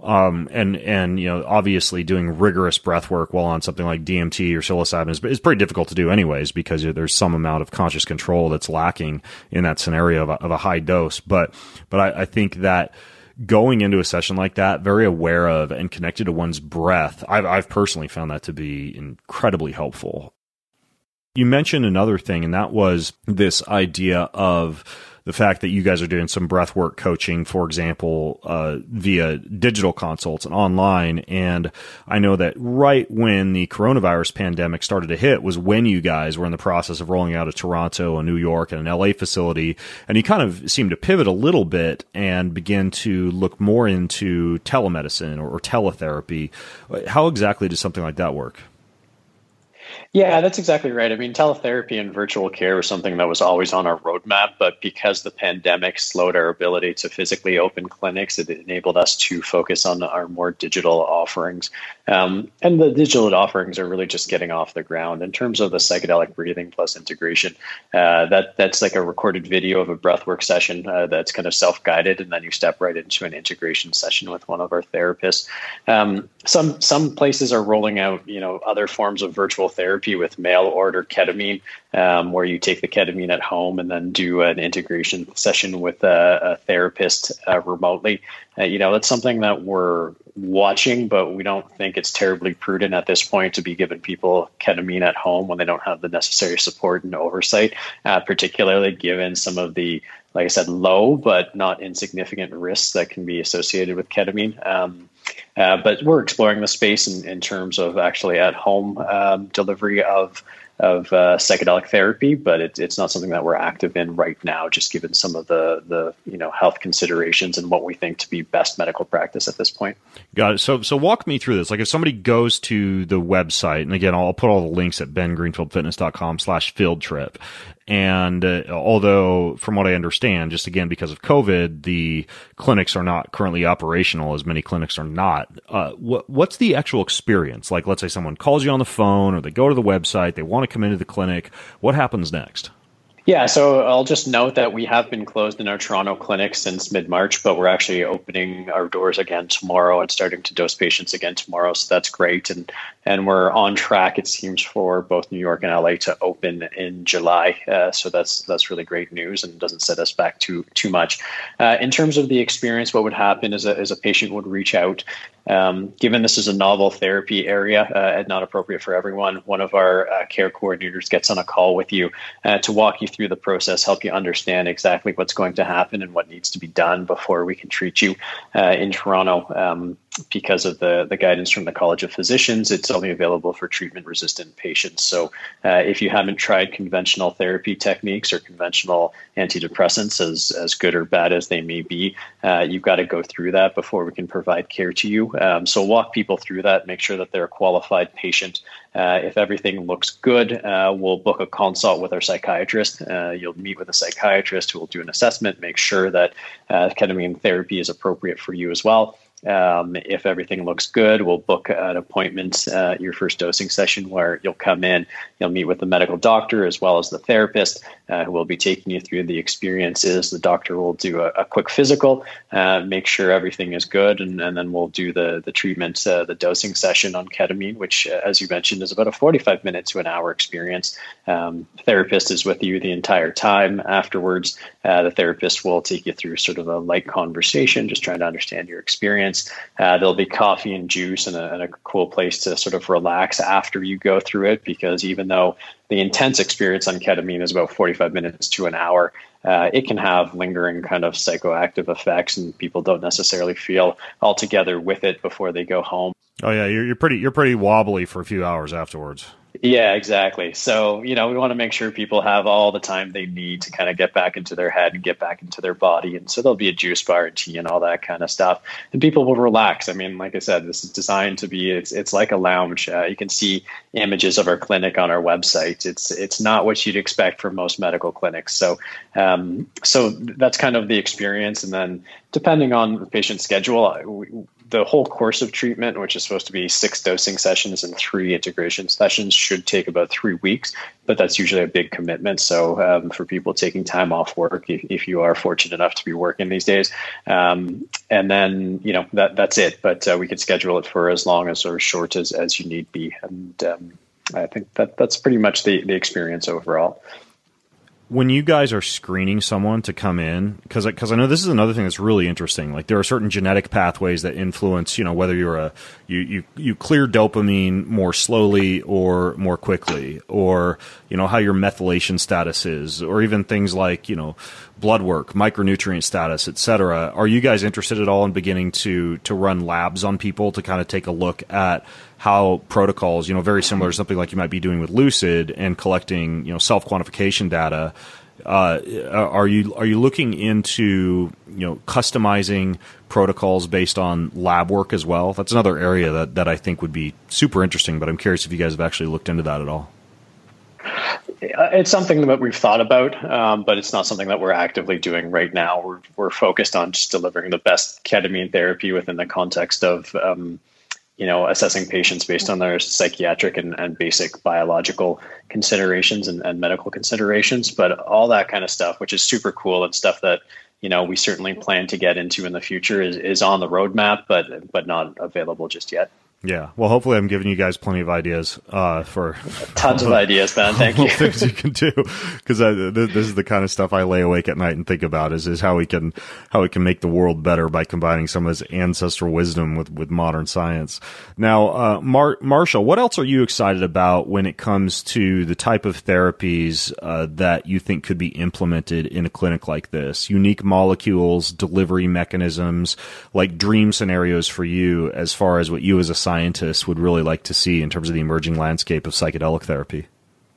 um and and you know, obviously doing rigorous breath work while on something like D M T or psilocybin is, is pretty difficult to do anyways, because there's some amount of conscious control that's lacking in that scenario of a, of a high dose. But but I, I think that going into a session like that, very aware of and connected to one's breath, I've, I've personally found that to be incredibly helpful. You mentioned another thing, and that was this idea of the fact that you guys are doing some breathwork coaching, for example, uh, via digital consults and online. And I know that right when the coronavirus pandemic started to hit was when you guys were in the process of rolling out a Toronto, a New York, and an L A facility. And you kind of seemed to pivot a little bit and begin to look more into telemedicine or, or teletherapy. How exactly does something like that work? Yeah, that's exactly right. I mean, teletherapy and virtual care was something that was always on our roadmap, but because the pandemic slowed our ability to physically open clinics, it enabled us to focus on our more digital offerings. Um, and the digital offerings are really just getting off the ground. In terms of the psychedelic breathing plus integration, uh, that that's like a recorded video of a breathwork session uh, that's kind of self-guided, and then you step right into an integration session with one of our therapists. Um, some some places are rolling out, you know, other forms of virtual therapy with mail order ketamine, um, where you take the ketamine at home and then do an integration session with a, a therapist uh, remotely. Uh, you know, that's something that we're watching, but we don't think it's terribly prudent at this point to be giving people ketamine at home when they don't have the necessary support and oversight, uh, particularly given some of the, like I said, low but not insignificant risks that can be associated with ketamine. Um, uh, but we're exploring the space in, in terms of actually at home um, delivery of of uh, psychedelic therapy, but it, it's not something that we're active in right now, just given some of the the you know health considerations and what we think to be best medical practice at this point. Got it. So so walk me through this. Like if somebody goes to the website, and again, I'll put all the links at ben greenfield fitness dot com slash field trip. And uh, although, from what I understand, just again because of COVID, the clinics are not currently operational, as many clinics are not. Uh, what, what's the actual experience? Like, let's say someone calls you on the phone, or they go to the website, they want to come into the clinic. What happens next? Yeah, so I'll just note that we have been closed in our Toronto clinic since mid-March, but we're actually opening our doors again tomorrow and starting to dose patients again tomorrow. So that's great. And and we're on track, it seems, for both New York and L A to open in July. Uh, so that's that's really great news and doesn't set us back too too much. Uh, in terms of the experience, what would happen is a, is a patient would reach out. Um, given this is a novel therapy area uh, and not appropriate for everyone, one of our uh, care coordinators gets on a call with you uh, to walk you through the process, help you understand exactly what's going to happen and what needs to be done before we can treat you uh, in Toronto. Um, because of the, the guidance from the College of Physicians, it's only available for treatment-resistant patients. So uh, if you haven't tried conventional therapy techniques or conventional antidepressants, as, as good or bad as they may be, uh, you've got to go through that before we can provide care to you. Um, so walk people through that, make sure that they're a qualified patient. Uh, if everything looks good, uh, we'll book a consult with our psychiatrist. Uh, you'll meet with a psychiatrist who will do an assessment, make sure that uh, ketamine therapy is appropriate for you as well. Um, if everything looks good, we'll book an appointment, uh, your first dosing session, where you'll come in, you'll meet with the medical doctor as well as the therapist, uh, who will be taking you through the experiences. The doctor will do a, a quick physical, uh, make sure everything is good, and, and then we'll do the the treatment, uh, the dosing session on ketamine, which, uh, as you mentioned, is about a forty-five minute to an hour experience. Um, therapist is with you the entire time. Afterwards, uh, the therapist will take you through sort of a light conversation, just trying to understand your experience. Uh, there'll be coffee and juice and a, and a cool place to sort of relax after you go through it, because even though the intense experience on ketamine is about forty-five minutes to an hour, uh, it can have lingering kind of psychoactive effects, and people don't necessarily feel all together with it before they go home. Oh yeah, you're, you're pretty you're pretty wobbly for a few hours afterwards. Yeah, exactly. So, you know, we want to make sure people have all the time they need to kind of get back into their head and get back into their body. And so there'll be a juice bar and tea and all that kind of stuff. And people will relax. I mean, like I said, this is designed to be, it's it's like a lounge. Uh, you can see images of our clinic on our website. It's it's not what you'd expect from most medical clinics. So, um, so that's kind of the experience. And then depending on the patient's schedule, we, the whole course of treatment, which is supposed to be six dosing sessions and three integration sessions, should take about three weeks, but that's usually a big commitment. So um, for people taking time off work, if, if you are fortunate enough to be working these days, um, and then, you know, that that's it. But uh, we could schedule it for as long as or as short as, as you need be. And um, I think that that's pretty much the, the experience overall. When you guys are screening someone to come in, because because I know this is another thing that's really interesting. Like there are certain genetic pathways that influence, you know, whether you're a you you you clear dopamine more slowly or more quickly, or you know how your methylation status is, or even things like, you know, blood work, micronutrient status, et cetera. Are you guys interested at all in beginning to to run labs on people to kind of take a look at how protocols, you know, very similar to something like you might be doing with Lucid and collecting, you know, self-quantification data? Uh, are you are you looking into, you know, customizing protocols based on lab work as well? That's another area that, that I think would be super interesting, but I'm curious if you guys have actually looked into that at all. It's something that we've thought about, um, but it's not something that we're actively doing right now. We're we're focused on just delivering the best ketamine therapy within the context of um, you know, assessing patients based on their psychiatric and, and basic biological considerations and, and medical considerations. But all that kind of stuff, which is super cool and stuff that, you know, we certainly plan to get into in the future, is, is on the roadmap, but but not available just yet. Yeah. Well, hopefully I'm giving you guys plenty of ideas uh, for tons of ideas, man. Thank you. Things you can do, because th- this is the kind of stuff I lay awake at night and think about is, is how we can, how we can make the world better by combining some of this ancestral wisdom with, with modern science. Now, uh, Mar- Marshall, what else are you excited about when it comes to the type of therapies uh, that you think could be implemented in a clinic like this? Unique molecules, delivery mechanisms, like dream scenarios for you as far as what you as a scientists would really like to see in terms of the emerging landscape of psychedelic therapy?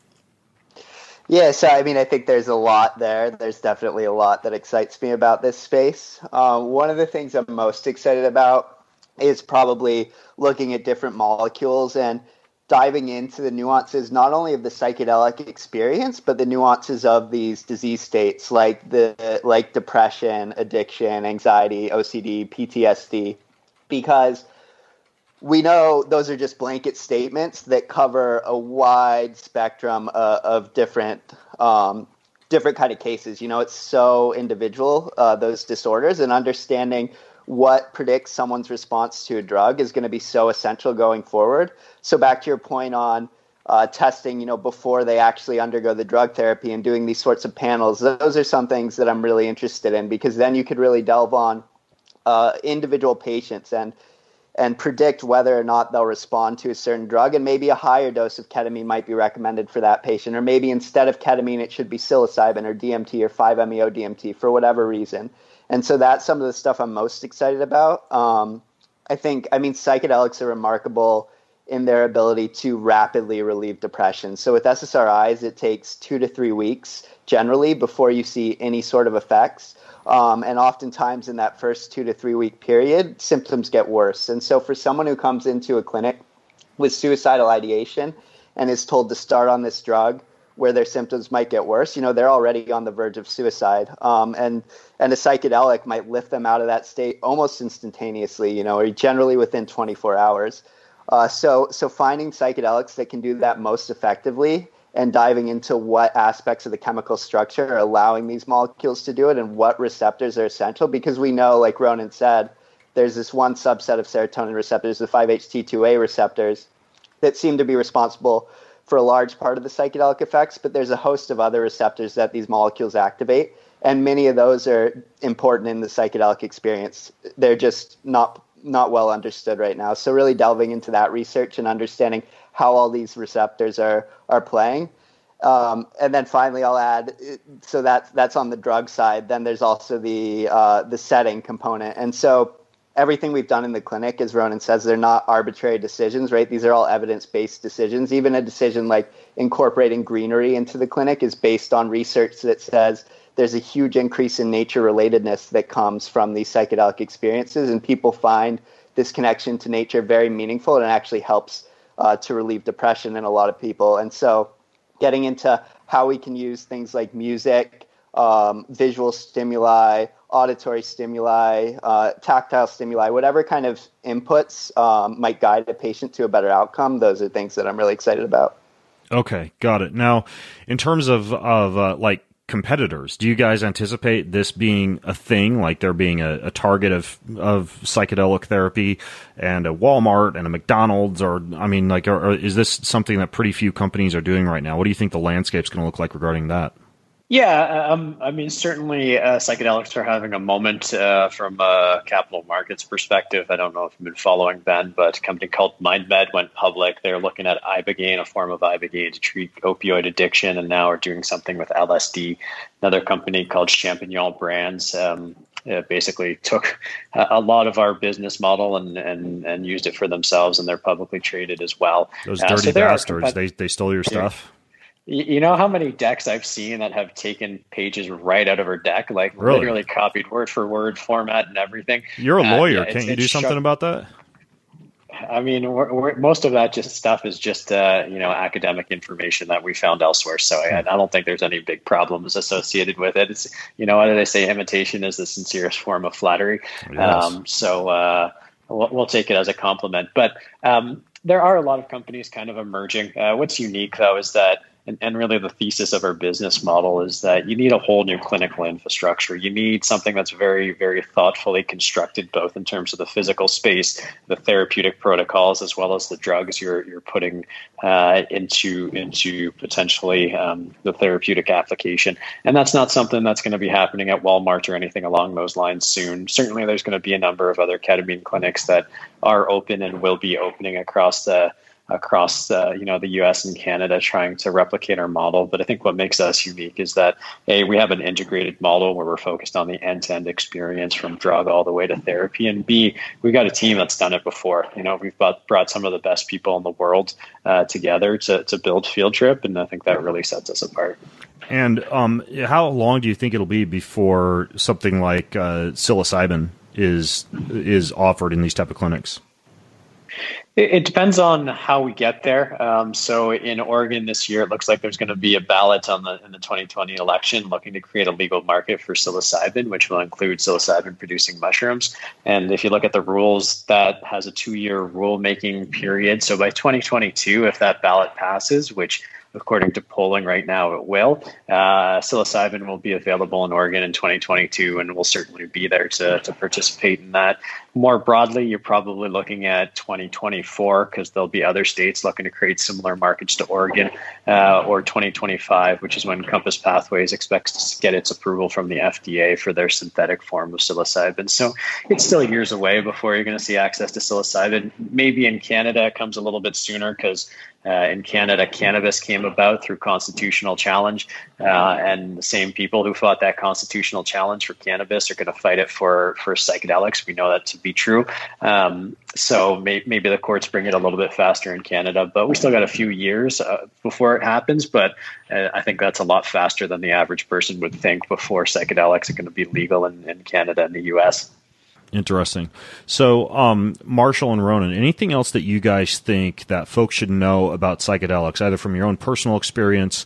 Yeah, so I mean, I think there's a lot there. There's definitely a lot that excites me about this space. Uh, one of the things I'm most excited about is probably looking at different molecules and diving into the nuances, not only of the psychedelic experience, but the nuances of these disease states, like the like depression, addiction, anxiety, O C D, P T S D, because we know those are just blanket statements that cover a wide spectrum uh, of different um, different kind of cases. You know, it's so individual, uh, those disorders, and understanding what predicts someone's response to a drug is going to be so essential going forward. So back to your point on uh, testing, you know, before they actually undergo the drug therapy and doing these sorts of panels, those are some things that I'm really interested in, because then you could really delve on uh, individual patients and and predict whether or not they'll respond to a certain drug, and maybe a higher dose of ketamine might be recommended for that patient, or maybe instead of ketamine, it should be psilocybin or D M T or five M E O D M T for whatever reason. And so that's some of the stuff I'm most excited about. Um, I think, I mean, psychedelics are remarkable in their ability to rapidly relieve depression. So with S S R Is, it takes two to three weeks generally before you see any sort of effects. Um, and oftentimes in that first two to three week period, symptoms get worse. And so for someone who comes into a clinic with suicidal ideation and is told to start on this drug where their symptoms might get worse, you know, they're already on the verge of suicide. Um, and and a psychedelic might lift them out of that state almost instantaneously, you know, or generally within twenty-four hours. Uh, so so finding psychedelics that can do that most effectively and diving into what aspects of the chemical structure are allowing these molecules to do it and what receptors are essential, because we know, like Ronan said, there's this one subset of serotonin receptors, the five H T two A receptors, that seem to be responsible for a large part of the psychedelic effects, but there's a host of other receptors that these molecules activate, and many of those are important in the psychedelic experience. They're just not not well understood right now. So really delving into that research and understanding how all these receptors are are playing. Um, and then finally, I'll add, so that's that's on the drug side. Then there's also the uh, the setting component, and so everything we've done in the clinic, as Ronan says, they're not arbitrary decisions, right? These are all evidence-based decisions. Even a decision like incorporating greenery into the clinic is based on research that says there's a huge increase in nature relatedness that comes from these psychedelic experiences, and people find this connection to nature very meaningful, and it actually helps uh, to relieve depression in a lot of people. And so getting into how we can use things like music, um, visual stimuli, auditory stimuli, uh, tactile stimuli, whatever kind of inputs um, might guide a patient to a better outcome. Those are things that I'm really excited about. Okay, got it. Now, in terms of, of uh, like competitors, do you guys anticipate this being a thing, like there being a, a target of, of psychedelic therapy and a Walmart and a McDonald's, or, I mean, like, or, or is this something that pretty few companies are doing right now? What do you think the landscape's going to look like regarding that? Yeah, um, I mean, certainly uh, psychedelics are having a moment uh, from a capital markets perspective. I don't know if you've been following Ben, but a company called MindMed went public. They're looking at Ibogaine, a form of Ibogaine to treat opioid addiction, and now are doing something with L S D. Another company called Champignon Brands um, uh, basically took a, a lot of our business model and, and, and used it for themselves, and they're publicly traded as well. Those dirty uh, so bastards, compet- they, they stole your stuff? You know how many decks I've seen that have taken pages right out of her deck, like really? literally copied word for word format and everything. You're a lawyer. Uh, yeah, Can't you do something sh- about that? I mean, we're, we're, most of that just stuff is just, uh, you know, academic information that we found elsewhere. So I, I don't think there's any big problems associated with it. It's, you know, what do they say? Imitation is the sincerest form of flattery. Yes. Um, so uh, we'll, we'll take it as a compliment. But um, there are a lot of companies kind of emerging. Uh, what's unique, though, is that And, and really the thesis of our business model is that you need a whole new clinical infrastructure. You need something that's very, very thoughtfully constructed, both in terms of the physical space, the therapeutic protocols, as well as the drugs you're you're putting uh, into into potentially um, the therapeutic application. And that's not something that's going to be happening at Walmart or anything along those lines soon. Certainly, there's going to be a number of other ketamine clinics that are open and will be opening across the across uh, you know the U S and Canada, trying to replicate our model. But I think what makes us unique is that A, we have an integrated model where we're focused on the end-to-end experience from drug all the way to therapy, and B, we've got a team that's done it before. You know, we've brought, brought some of the best people in the world uh, together to, to build Field Trip, and I think that really sets us apart. And um, how long do you think it'll be before something like uh, psilocybin is is offered in these type of clinics? It depends on how we get there. Um, so in Oregon this year, it looks like there's going to be a ballot on the in the twenty twenty election looking to create a legal market for psilocybin, which will include psilocybin-producing mushrooms. And if you look at the rules, that has a two-year rulemaking period. So by twenty twenty-two, if that ballot passes, which according to polling right now, it will. Uh, psilocybin will be available in Oregon in twenty twenty-two, and we'll certainly be there to, to participate in that. More broadly, you're probably looking at twenty twenty-four, because there'll be other states looking to create similar markets to Oregon, uh, or twenty twenty-five, which is when Compass Pathways expects to get its approval from the F D A for their synthetic form of psilocybin. So it's still years away before you're going to see access to psilocybin. Maybe in Canada it comes a little bit sooner, because Uh, in Canada, cannabis came about through constitutional challenge, uh, and the same people who fought that constitutional challenge for cannabis are going to fight it for, for psychedelics. We know that to be true. Um, so may, maybe the courts bring it a little bit faster in Canada, but we still got a few years uh, before it happens. But uh, I think that's a lot faster than the average person would think before psychedelics are going to be legal in, in Canada and the U S. Interesting. So, um, Marshall and Ronan, anything else that you guys think that folks should know about psychedelics, either from your own personal experience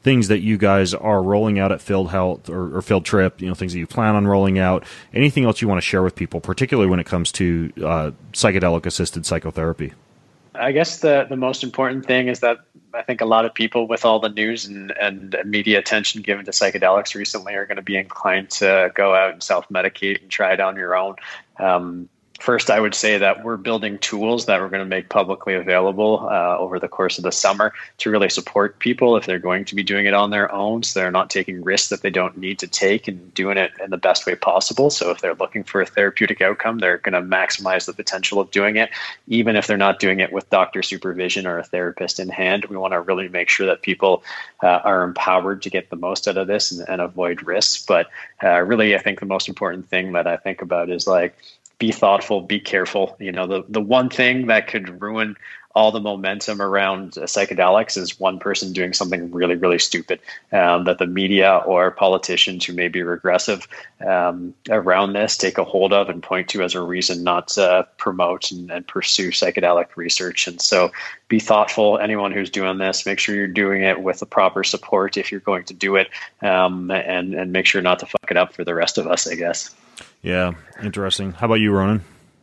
things that you guys are rolling out at Field Health or, or Field Trip, you know, things that you plan on rolling out, anything else you want to share with people, particularly when it comes to uh, psychedelic-assisted psychotherapy? I guess the, the most important thing is that I think a lot of people with all the news and, and media attention given to psychedelics recently are going to be inclined to go out and self-medicate and try it on your own. Um, First, I would say that we're building tools that we're going to make publicly available uh, over the course of the summer to really support people if they're going to be doing it on their own, so they're not taking risks that they don't need to take and doing it in the best way possible. So if they're looking for a therapeutic outcome, they're going to maximize the potential of doing it, even if they're not doing it with doctor supervision or a therapist in hand. We want to really make sure that people uh, are empowered to get the most out of this and, and avoid risks. But uh, really, I think the most important thing that I think about is like, be thoughtful, be careful. You know, the, the one thing that could ruin all the momentum around psychedelics is one person doing something really, really stupid um, that the media or politicians who may be regressive um, around this take a hold of and point to as a reason not to promote and, and pursue psychedelic research. And so be thoughtful. Anyone who's doing this, make sure you're doing it with the proper support if you're going to do it, um, and, and make sure not to fuck it up for the rest of us, I guess. Yeah, interesting. How about you, Ronan?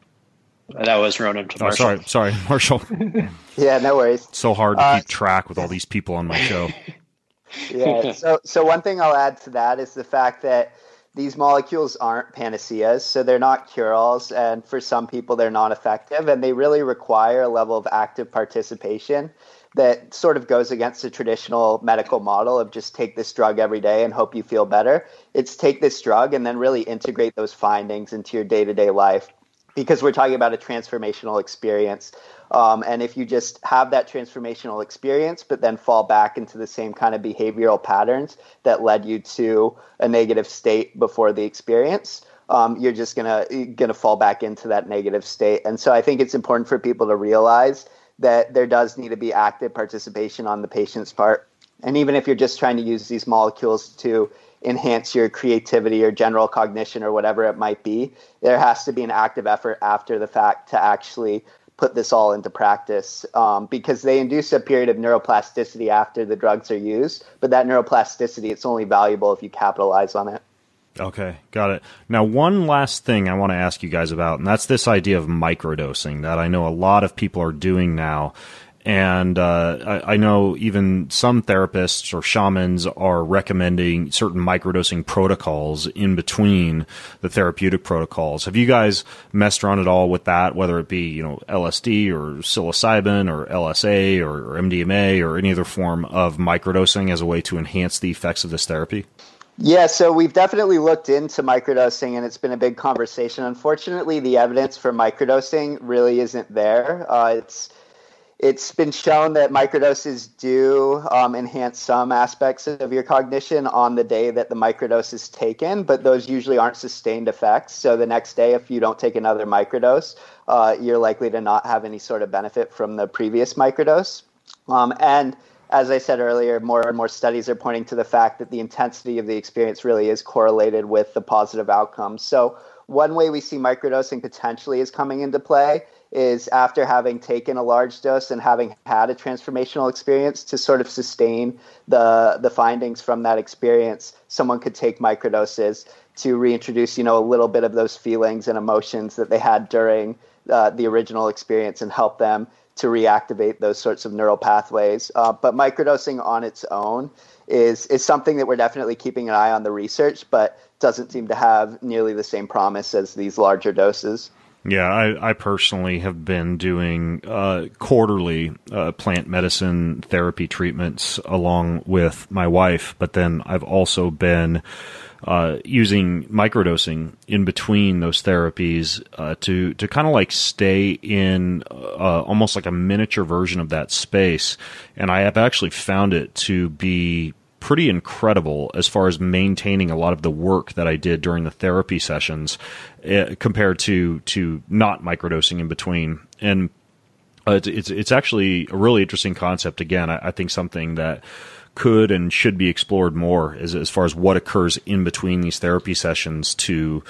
That was Ronan to Marshall. Oh, sorry, sorry, Marshall. Yeah, no worries. So hard to uh, keep track with all these people on my show. Yeah, so so one thing I'll add to that is the fact that these molecules aren't panaceas, so they're not cure-alls, and for some people they're not effective, and they really require a level of active participation that sort of goes against the traditional medical model of just take this drug every day and hope you feel better. It's take this drug and then really integrate those findings into your day-to-day life, because we're talking about a transformational experience. Um, and if you just have that transformational experience, but then fall back into the same kind of behavioral patterns that led you to a negative state before the experience, um, you're just gonna gonna fall back into that negative state. And so I think it's important for people to realize that there does need to be active participation on the patient's part. And even if you're just trying to use these molecules to enhance your creativity or general cognition or whatever it might be, there has to be an active effort after the fact to actually put this all into practice, um, because they induce a period of neuroplasticity after the drugs are used. But that neuroplasticity, it's only valuable if you capitalize on it. Okay, got it. Now, one last thing I want to ask you guys about, and that's this idea of microdosing that I know a lot of people are doing now. And uh, I, I know even some therapists or shamans are recommending certain microdosing protocols in between the therapeutic protocols. Have you guys messed around at all with that, whether it be, you know, L S D or psilocybin or L S A or, or M D M A or any other form of microdosing as a way to enhance the effects of this therapy? Yeah, so we've definitely looked into microdosing, and it's been a big conversation. Unfortunately, the evidence for microdosing really isn't there. Uh, it's It's been shown that microdoses do um, enhance some aspects of your cognition on the day that the microdose is taken, but those usually aren't sustained effects. So the next day, if you don't take another microdose, uh, you're likely to not have any sort of benefit from the previous microdose. Um, and as I said earlier, more and more studies are pointing to the fact that the intensity of the experience really is correlated with the positive outcomes. So one way we see microdosing potentially is coming into play is after having taken a large dose and having had a transformational experience, to sort of sustain the the findings from that experience, someone could take microdoses to reintroduce, you know, a little bit of those feelings and emotions that they had during uh, the original experience and help them to reactivate those sorts of neural pathways. Uh, but microdosing on its own is is something that we're definitely keeping an eye on the research, but doesn't seem to have nearly the same promise as these larger doses. Yeah, I, I personally have been doing uh, quarterly uh, plant medicine therapy treatments along with my wife, but then I've also been uh, using microdosing in between those therapies uh, to to kind of like stay in uh, almost like a miniature version of that space, and I have actually found it to be pretty incredible as far as maintaining a lot of the work that I did during the therapy sessions uh, compared to to not microdosing in between. And uh, it's, it's it's actually a really interesting concept. Again, I, I think something that could and should be explored more as as far as what occurs in between these therapy sessions to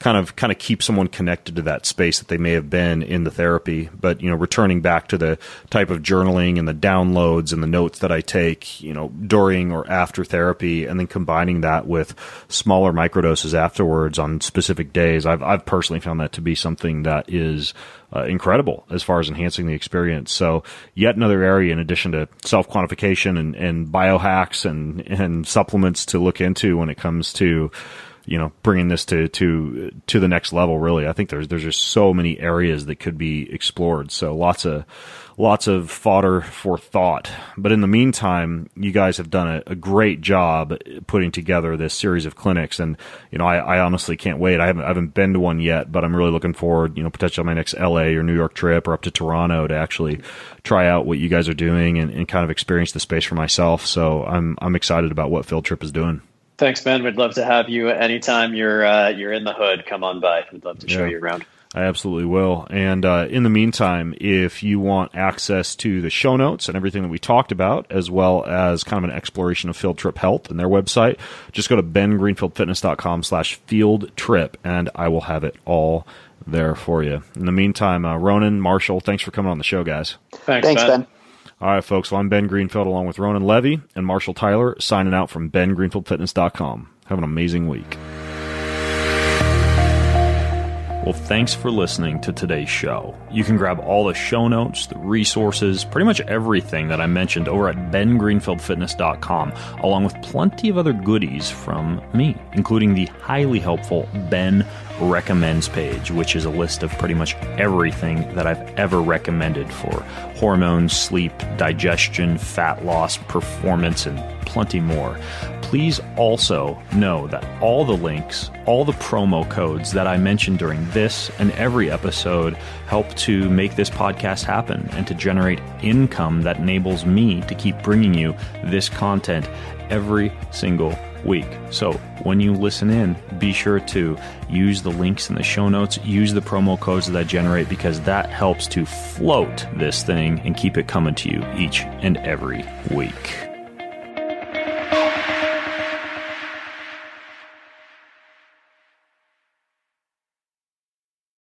kind of kind of keep someone connected to that space that they may have been in the therapy. But, you know, returning back to the type of journaling and the downloads and the notes that I take, you know, during or after therapy, and then combining that with smaller microdoses afterwards on specific days, I've I've personally found that to be something that is uh, incredible as far as enhancing the experience. So yet another area in addition to self-quantification and, and biohacks and, and supplements to look into when it comes to, you know, bringing this to, to, to the next level, really. I think there's, there's just so many areas that could be explored. So lots of, lots of fodder for thought. But in the meantime, you guys have done a, a great job putting together this series of clinics. And, you know, I, I honestly can't wait. I haven't, I haven't been to one yet, but I'm really looking forward, you know, potentially on my next L A or New York trip or up to Toronto to actually try out what you guys are doing and, and kind of experience the space for myself. So I'm, I'm excited about what Field Trip is doing. Thanks, Ben. We'd love to have you anytime you're uh, you're in the hood. Come on by. We'd love to show yeah. you around. I absolutely will. And uh, in the meantime, if you want access to the show notes and everything that we talked about, as well as kind of an exploration of Field Trip Health and their website, just go to bengreenfieldfitness.com slash field trip, and I will have it all there for you. In the meantime, uh, Ronan, Marshall, thanks for coming on the show, guys. Thanks, thanks Ben. Ben. All right, folks. Well, I'm Ben Greenfield along with Ronan Levy and Marshall Tyler, signing out from ben greenfield fitness dot com. Have an amazing week. Well, thanks for listening to today's show. You can grab all the show notes, the resources, pretty much everything that I mentioned over at ben greenfield fitness dot com, along with plenty of other goodies from me, including the highly helpful Ben Recommends page, which is a list of pretty much everything that I've ever recommended for hormones, sleep, digestion, fat loss, performance, and plenty more. Please also know that all the links, all the promo codes that I mentioned during this and every episode help to make this podcast happen and to generate income that enables me to keep bringing you this content every single week. So when you listen in, be sure to use the links in the show notes, use the promo codes that I generate, because that helps to float this thing and keep it coming to you each and every week.